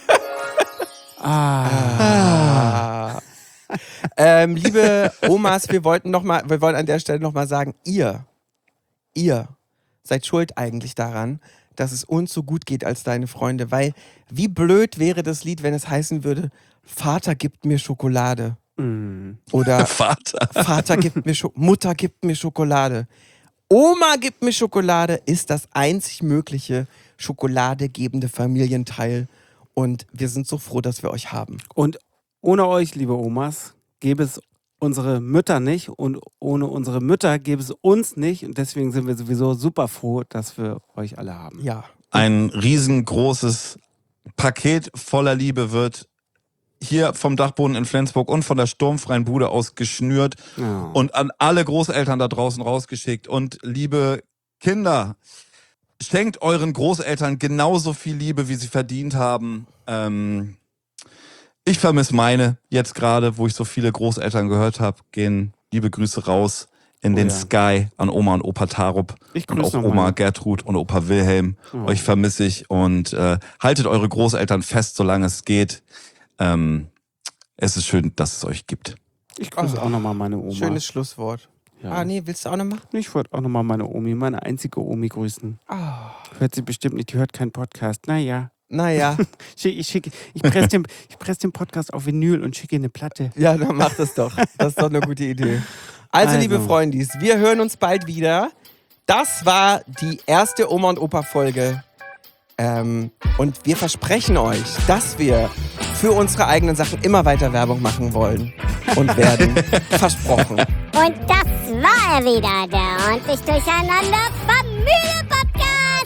Ah. ähm, liebe Omas, wir wollten noch mal, wir wollen an der Stelle nochmal sagen, ihr, ihr seid schuld eigentlich daran, dass es uns so gut geht als deine Freunde, weil wie blöd wäre das Lied, wenn es heißen würde, Vater gibt mir Schokolade. Mm. Oder Vater. Vater gibt mir Scho- Mutter gibt mir Schokolade. Oma gibt mir Schokolade ist das einzig mögliche schokoladegebende Familienteil. Und wir sind so froh, dass wir euch haben. Und ohne euch, liebe Omas, gäbe es unsere Mütter nicht. Und ohne unsere Mütter gäbe es uns nicht. Und deswegen sind wir sowieso super froh, dass wir euch alle haben. Ja. Ein riesengroßes Paket voller Liebe wird hier vom Dachboden in Flensburg und von der sturmfreien Bude aus geschnürt Ja. und an alle Großeltern da draußen rausgeschickt. Und liebe Kinder, schenkt euren Großeltern genauso viel Liebe, wie sie verdient haben. Ähm, ich vermisse meine jetzt gerade, wo ich so viele Großeltern gehört habe. Gehen liebe Grüße raus in Oh den ja. Sky an Oma und Opa Tarup Ich und grüße auch noch Oma meine. Gertrud und Opa Wilhelm. Oh. Euch vermisse ich und äh, haltet eure Großeltern fest, solange es geht. Ähm, es ist schön, dass es euch gibt. Ich grüße Oh. auch nochmal meine Oma. Schönes Schlusswort. Ja. Ah, nee, willst du auch noch machen? Ich wollte auch nochmal meine Omi, meine einzige Omi grüßen. Ah. Hört sie bestimmt nicht, die hört keinen Podcast. Naja. Naja. Schick, ich schicke, ich presse den, ich press den Podcast auf Vinyl und schicke ihr eine Platte. Ja, dann mach das doch. Das ist doch eine gute Idee. Also, Also. liebe Freundis, wir hören uns bald wieder. Das war die erste Oma und Opa-Folge. Ähm, und wir versprechen euch, dass wir für unsere eigenen Sachen immer weiter Werbung machen wollen und werden. Versprochen. Und das war er wieder, der ordentlich durcheinander Familie-Podcast.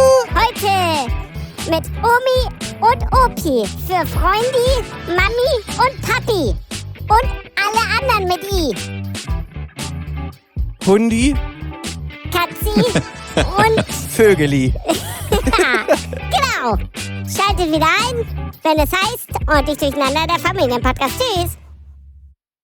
Heute mit Omi und Opi für Freunde, Mami und Papi. Und alle anderen mit I. Hundi, Katzi und... Vögeli. Genau. Schaltet wieder ein, wenn es heißt ordentlich durcheinander der Familienpodcast. Tschüss.